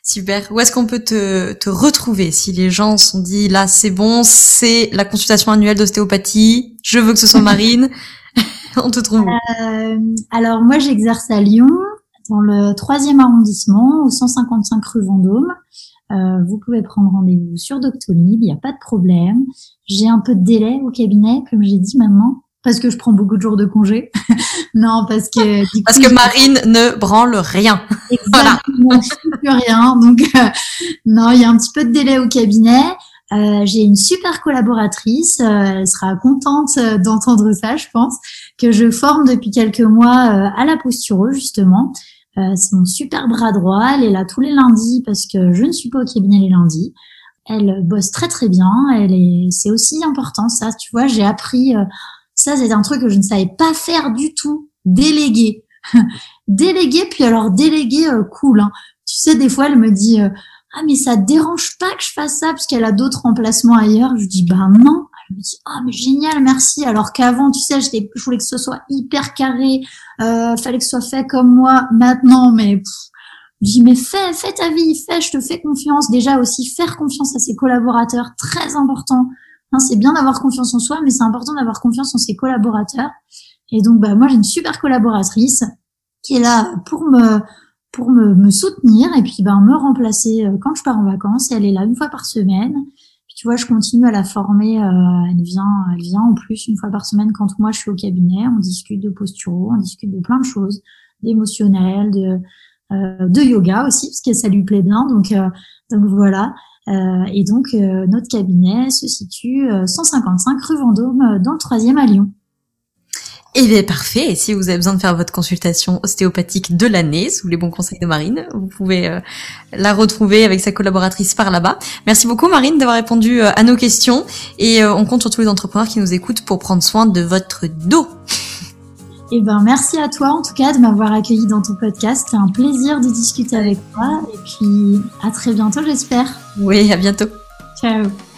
Super. Où est-ce qu'on peut te retrouver si les gens se sont dit là c'est bon, c'est la consultation annuelle d'ostéopathie, je veux que ce soit Marine. On te trouve où? Alors moi j'exerce à Lyon, dans le 3e arrondissement, au 155 rue Vendôme. Vous pouvez prendre rendez-vous sur Doctolib, il n'y a pas de problème. J'ai un peu de délai au cabinet, comme j'ai dit maintenant, parce que je prends beaucoup de jours de congé. Non, parce que Marine ne branle rien. Exactement, voilà. Je ne fais plus rien. Donc non, il y a un petit peu de délai au cabinet. J'ai une super collaboratrice, elle sera contente d'entendre ça, je pense, que je forme depuis quelques mois à la posturo justement. C'est mon super bras droit, elle est là tous les lundis parce que je ne suis pas au cabinet les lundis. Elle bosse très très bien, c'est aussi important ça, tu vois, j'ai appris, ça c'est un truc que je ne savais pas faire du tout, déléguer. Déléguer, puis alors déléguer cool, hein. Tu sais, des fois elle me dit ah mais ça te dérange pas que je fasse ça parce qu'elle a d'autres emplacements ailleurs. Je dis bah non. Elle me dit ah mais génial, merci. Alors qu'avant, tu sais, je voulais que ce soit hyper carré, fallait que ce soit fait comme moi. Maintenant, mais je dis mais fais ta vie, je te fais confiance. Déjà aussi faire confiance à ses collaborateurs, très important. Hein, c'est bien d'avoir confiance en soi, mais c'est important d'avoir confiance en ses collaborateurs. Et donc bah moi j'ai une super collaboratrice qui est là pour me soutenir et puis me remplacer quand je pars en vacances. Et elle est là une fois par semaine. Puis tu vois, je continue à la former. Elle vient en plus une fois par semaine quand moi je suis au cabinet. On discute de posturo, on discute de plein de choses, d'émotionnel, de yoga aussi parce que ça lui plaît bien. Donc voilà. Et donc notre cabinet se situe 155 rue Vendôme dans le 3e à Lyon. Eh bien, parfait. Et si vous avez besoin de faire votre consultation ostéopathique de l'année, sous les bons conseils de Marine, vous pouvez la retrouver avec sa collaboratrice par là-bas. Merci beaucoup, Marine, d'avoir répondu à nos questions. Et on compte sur tous les entrepreneurs qui nous écoutent pour prendre soin de votre dos. Eh ben, merci à toi, en tout cas, de m'avoir accueilli dans ton podcast. C'était un plaisir de discuter avec toi. Et puis, à très bientôt, j'espère. Oui, à bientôt. Ciao.